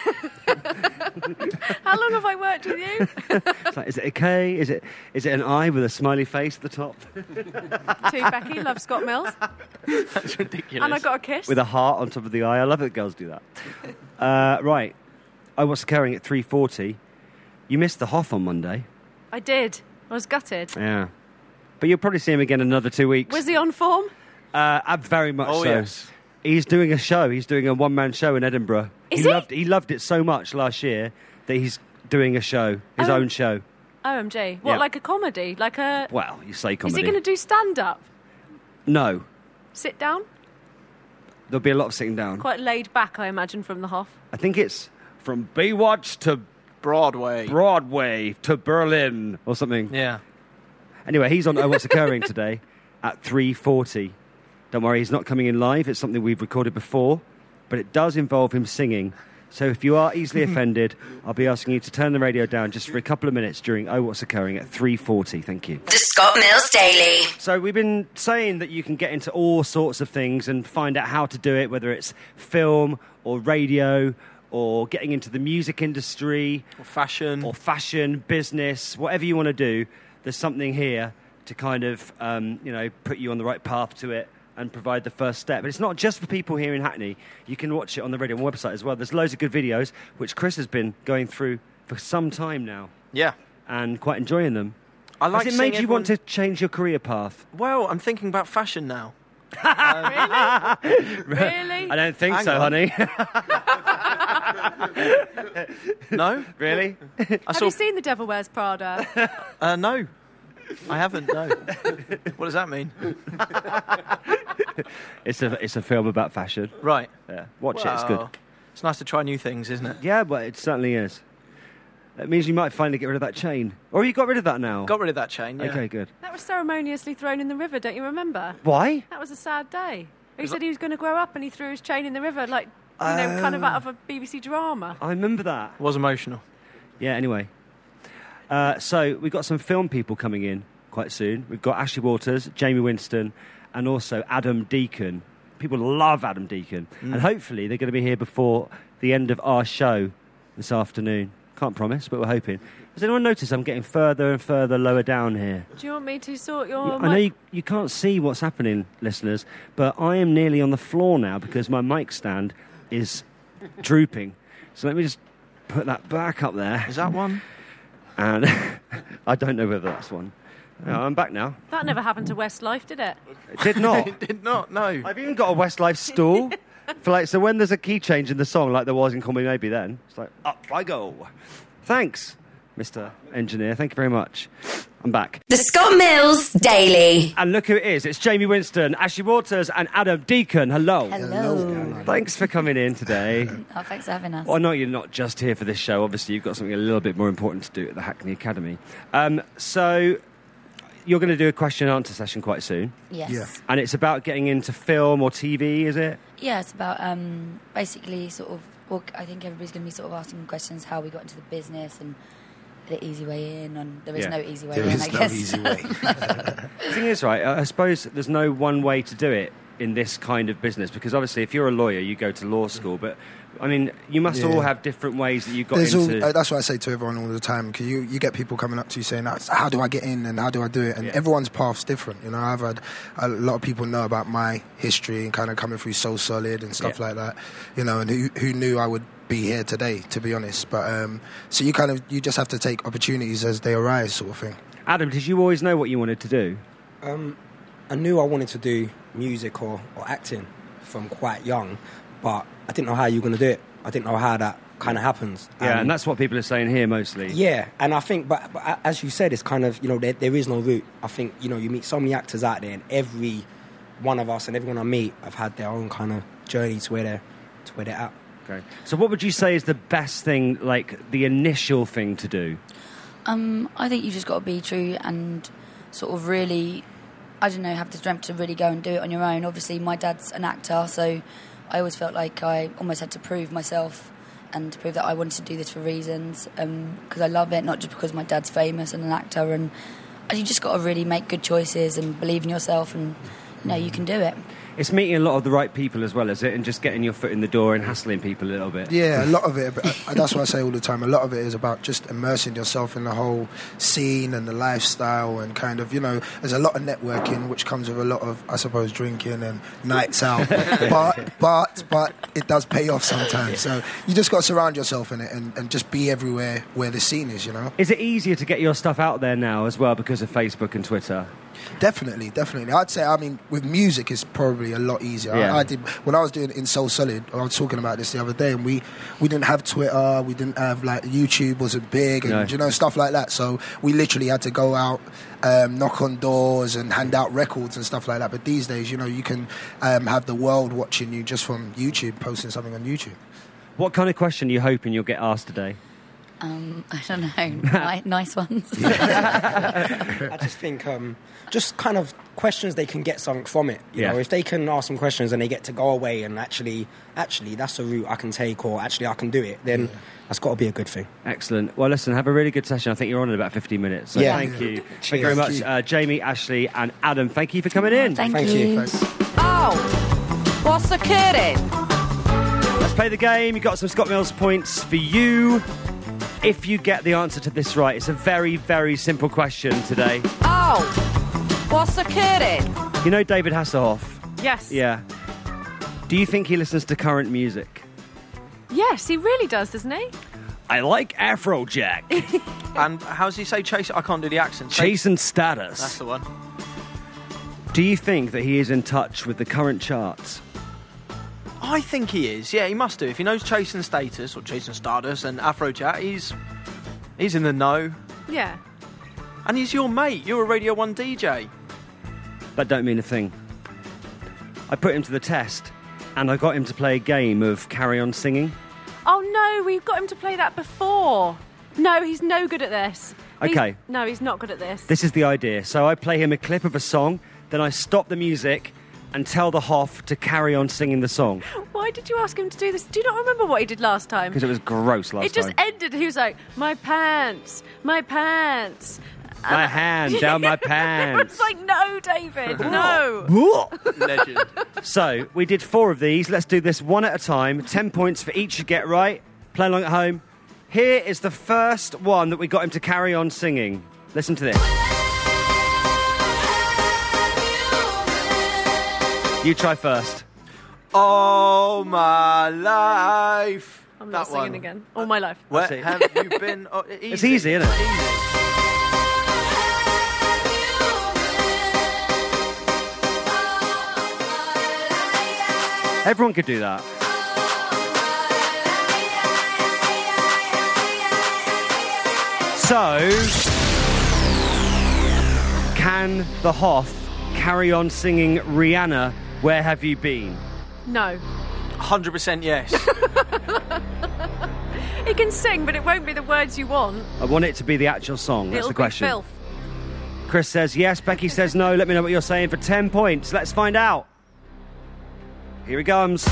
S6: How long have I worked with you?
S4: It's like, is it a K? Is it is it an I with a smiley face at the top?
S6: To Becky, love Scott Mills.
S5: That's ridiculous.
S6: And I got a kiss.
S4: With a heart on top of the I. I love that girls do that. Uh, right. I was occurring at three forty. You missed the Hoff on Monday.
S6: I did. I was gutted.
S4: Yeah. But you'll probably see him again in another two weeks.
S6: Was he on form?
S4: Uh, uh, very much
S5: Oh,
S4: so.
S5: yes.
S4: He's doing a show. He's doing a one-man show in Edinburgh.
S6: Is
S4: he,
S6: he?
S4: Loved, he loved it so much last year that he's doing a show, his
S6: Oh.
S4: own show.
S6: O M G. What,
S4: Yeah.
S6: like a comedy? Like a...
S4: Well, you say comedy.
S6: Is he going to do stand-up?
S4: No.
S6: Sit down?
S4: There'll be a lot of sitting down.
S6: Quite laid back, I imagine, from the Hoff.
S4: I think it's from Baywatch to
S5: Broadway.
S4: Broadway to Berlin or something.
S5: Yeah.
S4: Anyway, he's on Oh What's Occurring today at three forty. Don't worry, he's not coming in live. It's something we've recorded before, but it does involve him singing. So if you are easily offended, I'll be asking you to turn the radio down just for a couple of minutes during Oh What's Occurring at three forty. Thank you.
S1: The Scott Mills Daily.
S4: So we've been saying that you can get into all sorts of things and find out how to do it, whether it's film or radio or getting into the music industry.
S5: Or fashion.
S4: Or fashion, business, whatever you want to do. There's something here to kind of, um, you know, put you on the right path to it and provide the first step. But it's not just for people here in Hackney. You can watch it on the Radio one website as well. There's loads of good videos, which Chris has been going through for some time now.
S5: Yeah.
S4: And quite enjoying them.
S5: I like
S4: Has it
S5: seeing
S4: made you want to
S5: everyone-
S4: change your career path?
S5: Well, I'm thinking about fashion now.
S6: Really? Really?
S4: I don't think
S5: Hang
S4: so,
S5: on.
S4: honey.
S5: No?
S4: Really?
S5: I
S6: Have
S5: saw...
S6: you seen The Devil Wears Prada?
S5: Uh, no. I haven't, no. What does that mean?
S4: It's a it's a film about fashion.
S5: Right.
S4: Yeah. Watch it, it's good.
S5: Well, It's nice to try new things, isn't it?
S4: Yeah, but it certainly is. It means you might finally get rid of that chain. Or you got rid of that now?
S5: Got rid of that chain, yeah.
S4: Okay, good.
S6: That was ceremoniously thrown in the river, don't you remember?
S4: Why?
S6: That was a sad day. He said he was going to grow up and he threw his chain in the river, like, you know, kind of out of a B B C drama.
S4: I remember that.
S5: Was emotional.
S4: Yeah, anyway. Uh, so we've got some film people coming in quite soon. We've got Ashley Waters, Jamie Winston, and also Adam Deacon. People love Adam Deacon.
S5: Mm.
S4: And hopefully they're going to be here before the end of our show this afternoon. Can't promise, but we're hoping. Has anyone noticed I'm getting further and further lower down here?
S6: Do you want me to sort your...
S4: I know you, you can't see what's happening, listeners, but I am nearly on the floor now because my mic stand is drooping. So let me just put that back up there.
S5: Is that one?
S4: And I don't know whether that's one. No, I'm back now.
S6: That never happened to Westlife, did it?
S4: It did not.
S5: It did not, no.
S4: I've even got a Westlife stool. For like, so when there's a key change in the song, like there was in Call Me Maybe then, it's like, up I go. Thanks, Mister Engineer. Thank you very much. I'm back.
S1: The Scott Mills Daily.
S4: And look who it is. It's Jamie Winston, Ashley Waters, and Adam Deacon. Hello.
S14: Hello.
S4: Thanks for coming in today.
S14: Oh, thanks for having us.
S4: Well, no, you're not just here for this show. Obviously, you've got something a little bit more important to do at the Hackney Academy. Um, so, you're going to do a question and answer session quite soon.
S14: Yes. Yeah.
S4: And it's about getting into film or T V, is it?
S14: Yeah, it's about um, basically sort of, well, I think everybody's going to be sort of asking questions how we got into the business and the easy way in, and there is
S4: Yeah.
S14: no easy way
S4: There
S14: in,
S4: is
S14: I
S4: no
S14: guess.
S4: easy way. The thing is, right, I I suppose there's no one way to do it in this kind of business, because obviously if you're a lawyer, you go to law school, but, I mean, you must
S7: Yeah.
S4: all have different ways that you got
S7: There's
S4: into...
S7: all, uh, that's what I say to everyone all the time, because you, you get people coming up to you saying, how do I get in and how do I do it? And
S4: Yeah.
S7: everyone's path's different. You know, I've had a lot of people know about my history and kind of coming through Soul Solid and stuff
S4: Yeah.
S7: like that, you know, and who, who knew I would be here today, to be honest. But um, so you kind of, you just have to take opportunities as they arise, sort of thing.
S4: Adam, did you always know what you wanted to do?
S9: Um, I knew I wanted to do music or, or acting from quite young, but I didn't know how you were going to do it. I didn't know how that kind of happens.
S4: Yeah,
S9: Um,
S4: and that's what people are saying here mostly.
S9: Yeah, and I think, but, but as you said, it's kind of, you know, there, there is no route. I think, you know, you meet so many actors out there, and every one of us and everyone I meet have had their own kind of journey to where they're, to where they're at.
S4: Okay. So what would you say is the best thing, like the initial thing to do?
S14: Um, I think you just got to be true and sort of really
S10: I don't know, have the strength to really go and do it on your own. Obviously, my dad's an actor, so I always felt like I almost had to prove myself and to prove that I wanted to do this for reasons, because um, I love it, not just because my dad's famous and an actor. And you just got to really make good choices and believe in yourself, and you know you can do it.
S4: It's meeting a lot of the right people as well, is it? And just getting your foot in the door and hassling people a little bit.
S7: Yeah, a lot of it. But that's what I say all the time. A lot of it is about just immersing yourself in the whole scene and the lifestyle, and kind of, you know, there's a lot of networking which comes with a lot of, I suppose, drinking and nights out. but but but it does pay off sometimes. So you just got to surround yourself in it and, and just be everywhere where the scene is, you know.
S4: Is it easier to get your stuff out there now as well because of Facebook and Twitter?
S7: Definitely, definitely. I'd say, I mean, with music, it's probably a lot easier.
S4: Yeah.
S7: I, I did when I was doing In Soul Solid. I was talking about this the other day, and we, we didn't have Twitter, we didn't have like YouTube wasn't big, and
S4: No.
S7: you know stuff like that. So we literally had to go out, um, knock on doors, and hand out records and stuff like that. But these days, you know, you can um, have the world watching you just from YouTube, posting something on YouTube.
S4: What kind of question are you hoping you'll get asked today?
S10: Um, I don't know, Ni- nice ones.
S9: I just think um, just kind of questions they can get something from it. You
S4: Yeah.
S9: know, if they can ask some questions and they get to go away and actually, actually, that's a route I can take, or actually I can do it, then that's got to be a good thing.
S4: Excellent. Well, listen, have a really good session. I think you're on in about fifteen minutes. So
S9: Yeah.
S4: thank you.
S9: Yeah.
S4: Thank you very
S9: Cheers.
S4: much, uh, Jamie, Ashley, and Adam. Thank you for coming in.
S10: Thank,
S9: Thank
S10: you.
S9: you.
S8: Oh, what's occurring?
S4: Let's play the game. You've got some Scott Mills points for you. If you get the answer to this right, it's a very, very simple question today.
S8: Oh, what's occurring?
S4: You know David Hasselhoff?
S6: Yes.
S4: Yeah. Do you think he listens to current music?
S6: Yes, he really does, doesn't he?
S4: I like Afrojack.
S5: And how does he say chase? I can't do the accent. Say-
S4: Chasing Status.
S5: That's the one.
S4: Do you think that he is in touch with the current charts?
S5: I think he is. Yeah, he must do. If he knows Chasing Status or Chasing Stardust and Afrojack, he's he's in the know.
S6: Yeah.
S5: And he's your mate. You're a Radio one D J.
S4: That don't mean a thing. I put him to the test, and I got him to play a game of Carry On Singing.
S6: Oh no, we've got him to play that before. No, he's no good at this. He's-
S4: Okay.
S6: No, he's not good at this.
S4: This is the idea. So I play him a clip of a song, then I stop the music and tell the Hoff to carry on singing the song.
S6: Why did you ask him to do this? Do you not remember what he did last time?
S4: Because it was gross last
S6: It just
S4: time.
S6: ended. He was like, my pants, my pants.
S4: My
S6: And-
S4: hand down my
S6: It
S4: pants.
S6: was like, no, David, no.
S5: Legend.
S4: So we did four of these. Let's do this one at a time. Ten points for each you get right. Play along at home. Here is the first one that we got him to carry on singing. Listen to this. You try first.
S5: All my life.
S6: I'm
S5: that
S6: not singing
S5: one.
S6: again. All my life.
S5: Where
S4: That's it.
S5: have you been? Oh, easy.
S4: It's easy, isn't it? Everyone could do that. So, can the Hoff carry on singing Rihanna, Where Have You Been?
S6: No.
S5: one hundred percent yes.
S6: He can sing, but it won't be the words you want.
S4: I want it to be the actual song. That's
S6: It'll
S4: the question.
S6: be filth.
S4: Chris says yes. Becky says no. Let me know what you're saying for ten points. Let's find out. Here he comes.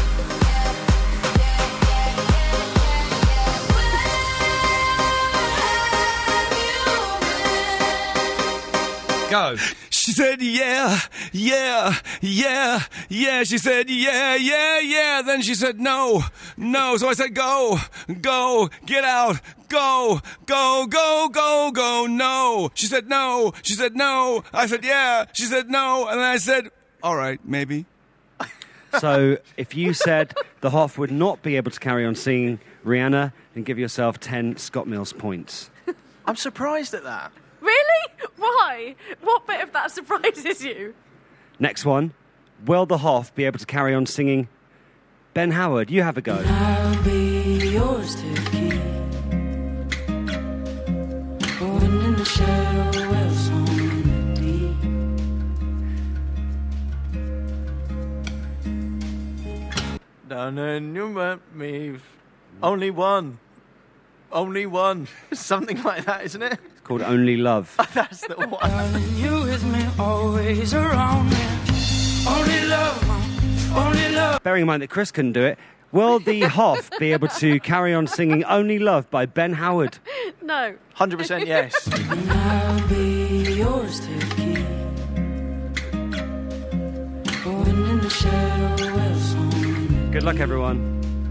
S4: Go.
S11: She said, yeah, yeah, yeah, yeah. She said, yeah, yeah, yeah. Then she said, no, no. So I said, go, go, get out, go, go, go, go, go, no. She said, no. She said, no. I said, yeah. She said, no. And then I said, all right, maybe.
S4: So if you said the Hoff would not be able to carry on singing Rihanna, then give yourself ten Scott Mills points.
S5: I'm surprised at that.
S6: Really? Why? What bit of that surprises you?
S4: Next one. Will the Hoff be able to carry on singing Ben Howard? You have a go.
S23: I'll be yours to keep. Born in the shadow of song in the deep.
S5: Down and you met me. Only one. Only one. Something like that, isn't it?
S4: called Only Love.
S5: That's the one.
S23: Darling, you with me, always around me. Only love, only love.
S4: Bearing in mind that Chris couldn't do it, will the Hoff be able to carry on singing Only Love by Ben Howard?
S6: No.
S5: one hundred percent yes.
S23: And I'll be yours to keep. When in the shadow of some.
S4: Good luck, everyone.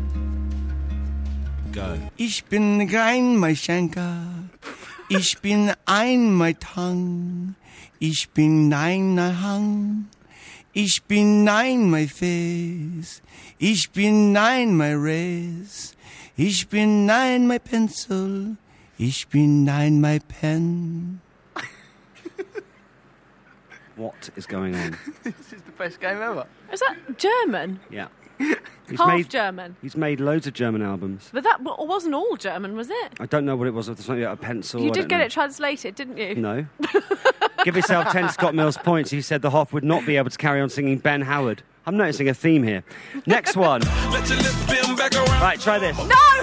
S11: Go. Ich bin kein Maschenka. Ich bin ein my tongue. Ich bin nein my hang. Ich bin nein my face. Ich bin nein my race. Ich bin nein my pencil. Ich bin nein my pen.
S4: What is going on?
S5: This is the best game ever.
S6: Is that German?
S4: Yeah. He's
S6: Half
S4: made,
S6: German.
S4: He's made loads of German albums.
S6: But that w- wasn't all German, was it?
S4: I don't know what it was. Something about a pencil.
S6: you
S4: I
S6: did
S4: don't
S6: get
S4: know.
S6: it translated, didn't you?
S4: No. Give yourself ten Scott Mills points. He said the Hoff would not be able to carry on singing Ben Howard. I'm noticing a theme here. Next one. Right, try this.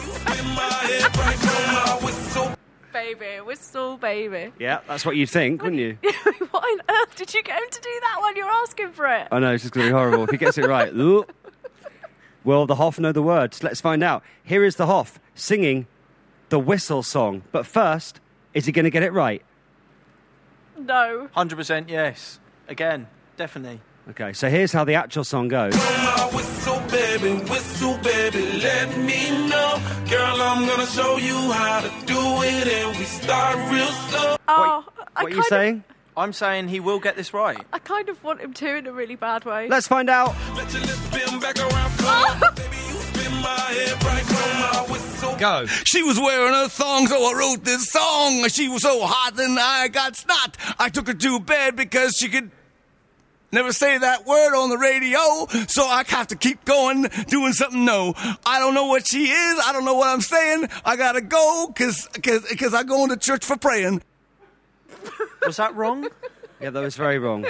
S6: No! Baby, whistle, baby.
S4: Yeah, that's what you'd think, wouldn't you?
S6: What on earth did you get him to do that when you're asking for it?
S4: I know, it's just going to be horrible. If he gets it right. Ooh. Will the Hoff know the words? Let's find out. Here is the Hoff singing the Whistle song. But first, is he going to get it right?
S6: No.
S5: one hundred percent yes. Again, definitely.
S4: Okay, so here's how the actual song goes.
S23: Whistle, baby, whistle, baby, let me know. Girl, I'm gonna show you how to do it, and we start real slow.
S6: Oh, I
S4: What are you
S6: kind
S4: saying?
S5: I'm saying he will get this right.
S6: Of, I kind of want him to in a really bad way.
S4: Let's find out.
S23: Let your lips spin back around, flow. Baby, you spin my head right from my whistle.
S11: Go. She was wearing a thong, so I wrote this song. She was so hot and I got snot. I took her to bed because she could never say that word on the radio, so I have to keep going, doing something no. I don't know what she is. I don't know what I'm saying. I gotta go because cause, cause I go into church for praying.
S5: Was that wrong?
S4: Yeah, that was very wrong.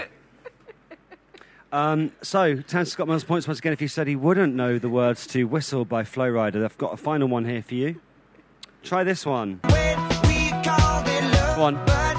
S4: Um, so, ten Scott Mills points once again if you said he wouldn't know the words to Whistle by Flow Rider. They've got a final one here for you. Try this one. One.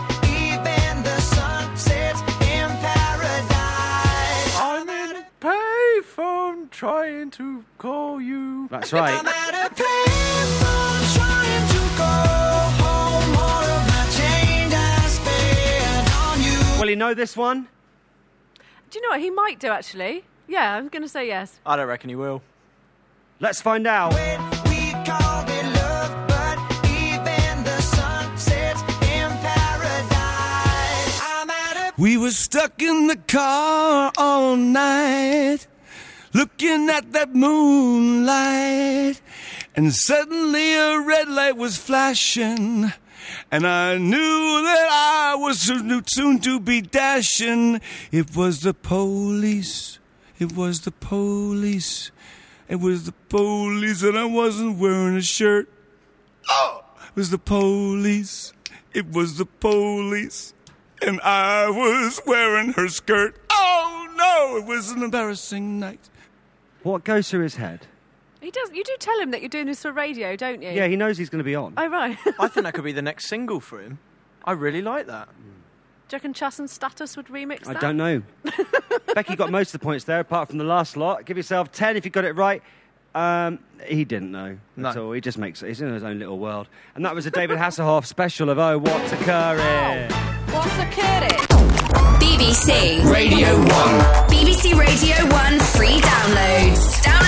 S5: I'm in a payphone trying to call you.
S4: That's right.
S23: I'm at a payphone trying to go home. All of my change I spent on you.
S4: Will you know this one?
S6: Do you know what he might do, actually? Yeah, I'm going to say yes.
S5: I don't reckon he will.
S4: Let's find out.
S23: We called it love, but even the sun sets in paradise. I'm at a
S11: We were stuck in the car all night, looking at that moonlight, and suddenly a red light was flashing, and I knew that I was soon soon to be dashing. It was the police, it was the police, it was the police, and I wasn't wearing a shirt. Oh, it was the police, it was the police, and I was wearing her skirt. Oh no, it was an embarrassing night.
S4: What goes through his head?
S6: He does. You do tell him that you're doing this for radio, don't you?
S4: Yeah, he knows he's going to be on.
S6: Oh, right. Do
S5: I think that could be the next single for him. I really like that.
S6: you reckon Chas and Status would remix
S4: I
S6: that?
S4: don't know. Becky got most of the points there, apart from the last lot. Give yourself ten if you got it right. Um, he didn't know
S5: No.
S4: at all. He just makes it. He's in his own little world. And that was a David Hasselhoff special of Oh, What's Occurring.
S8: What's occurring?
S1: B B C
S2: Radio one.
S1: B B C Radio one free downloads. Download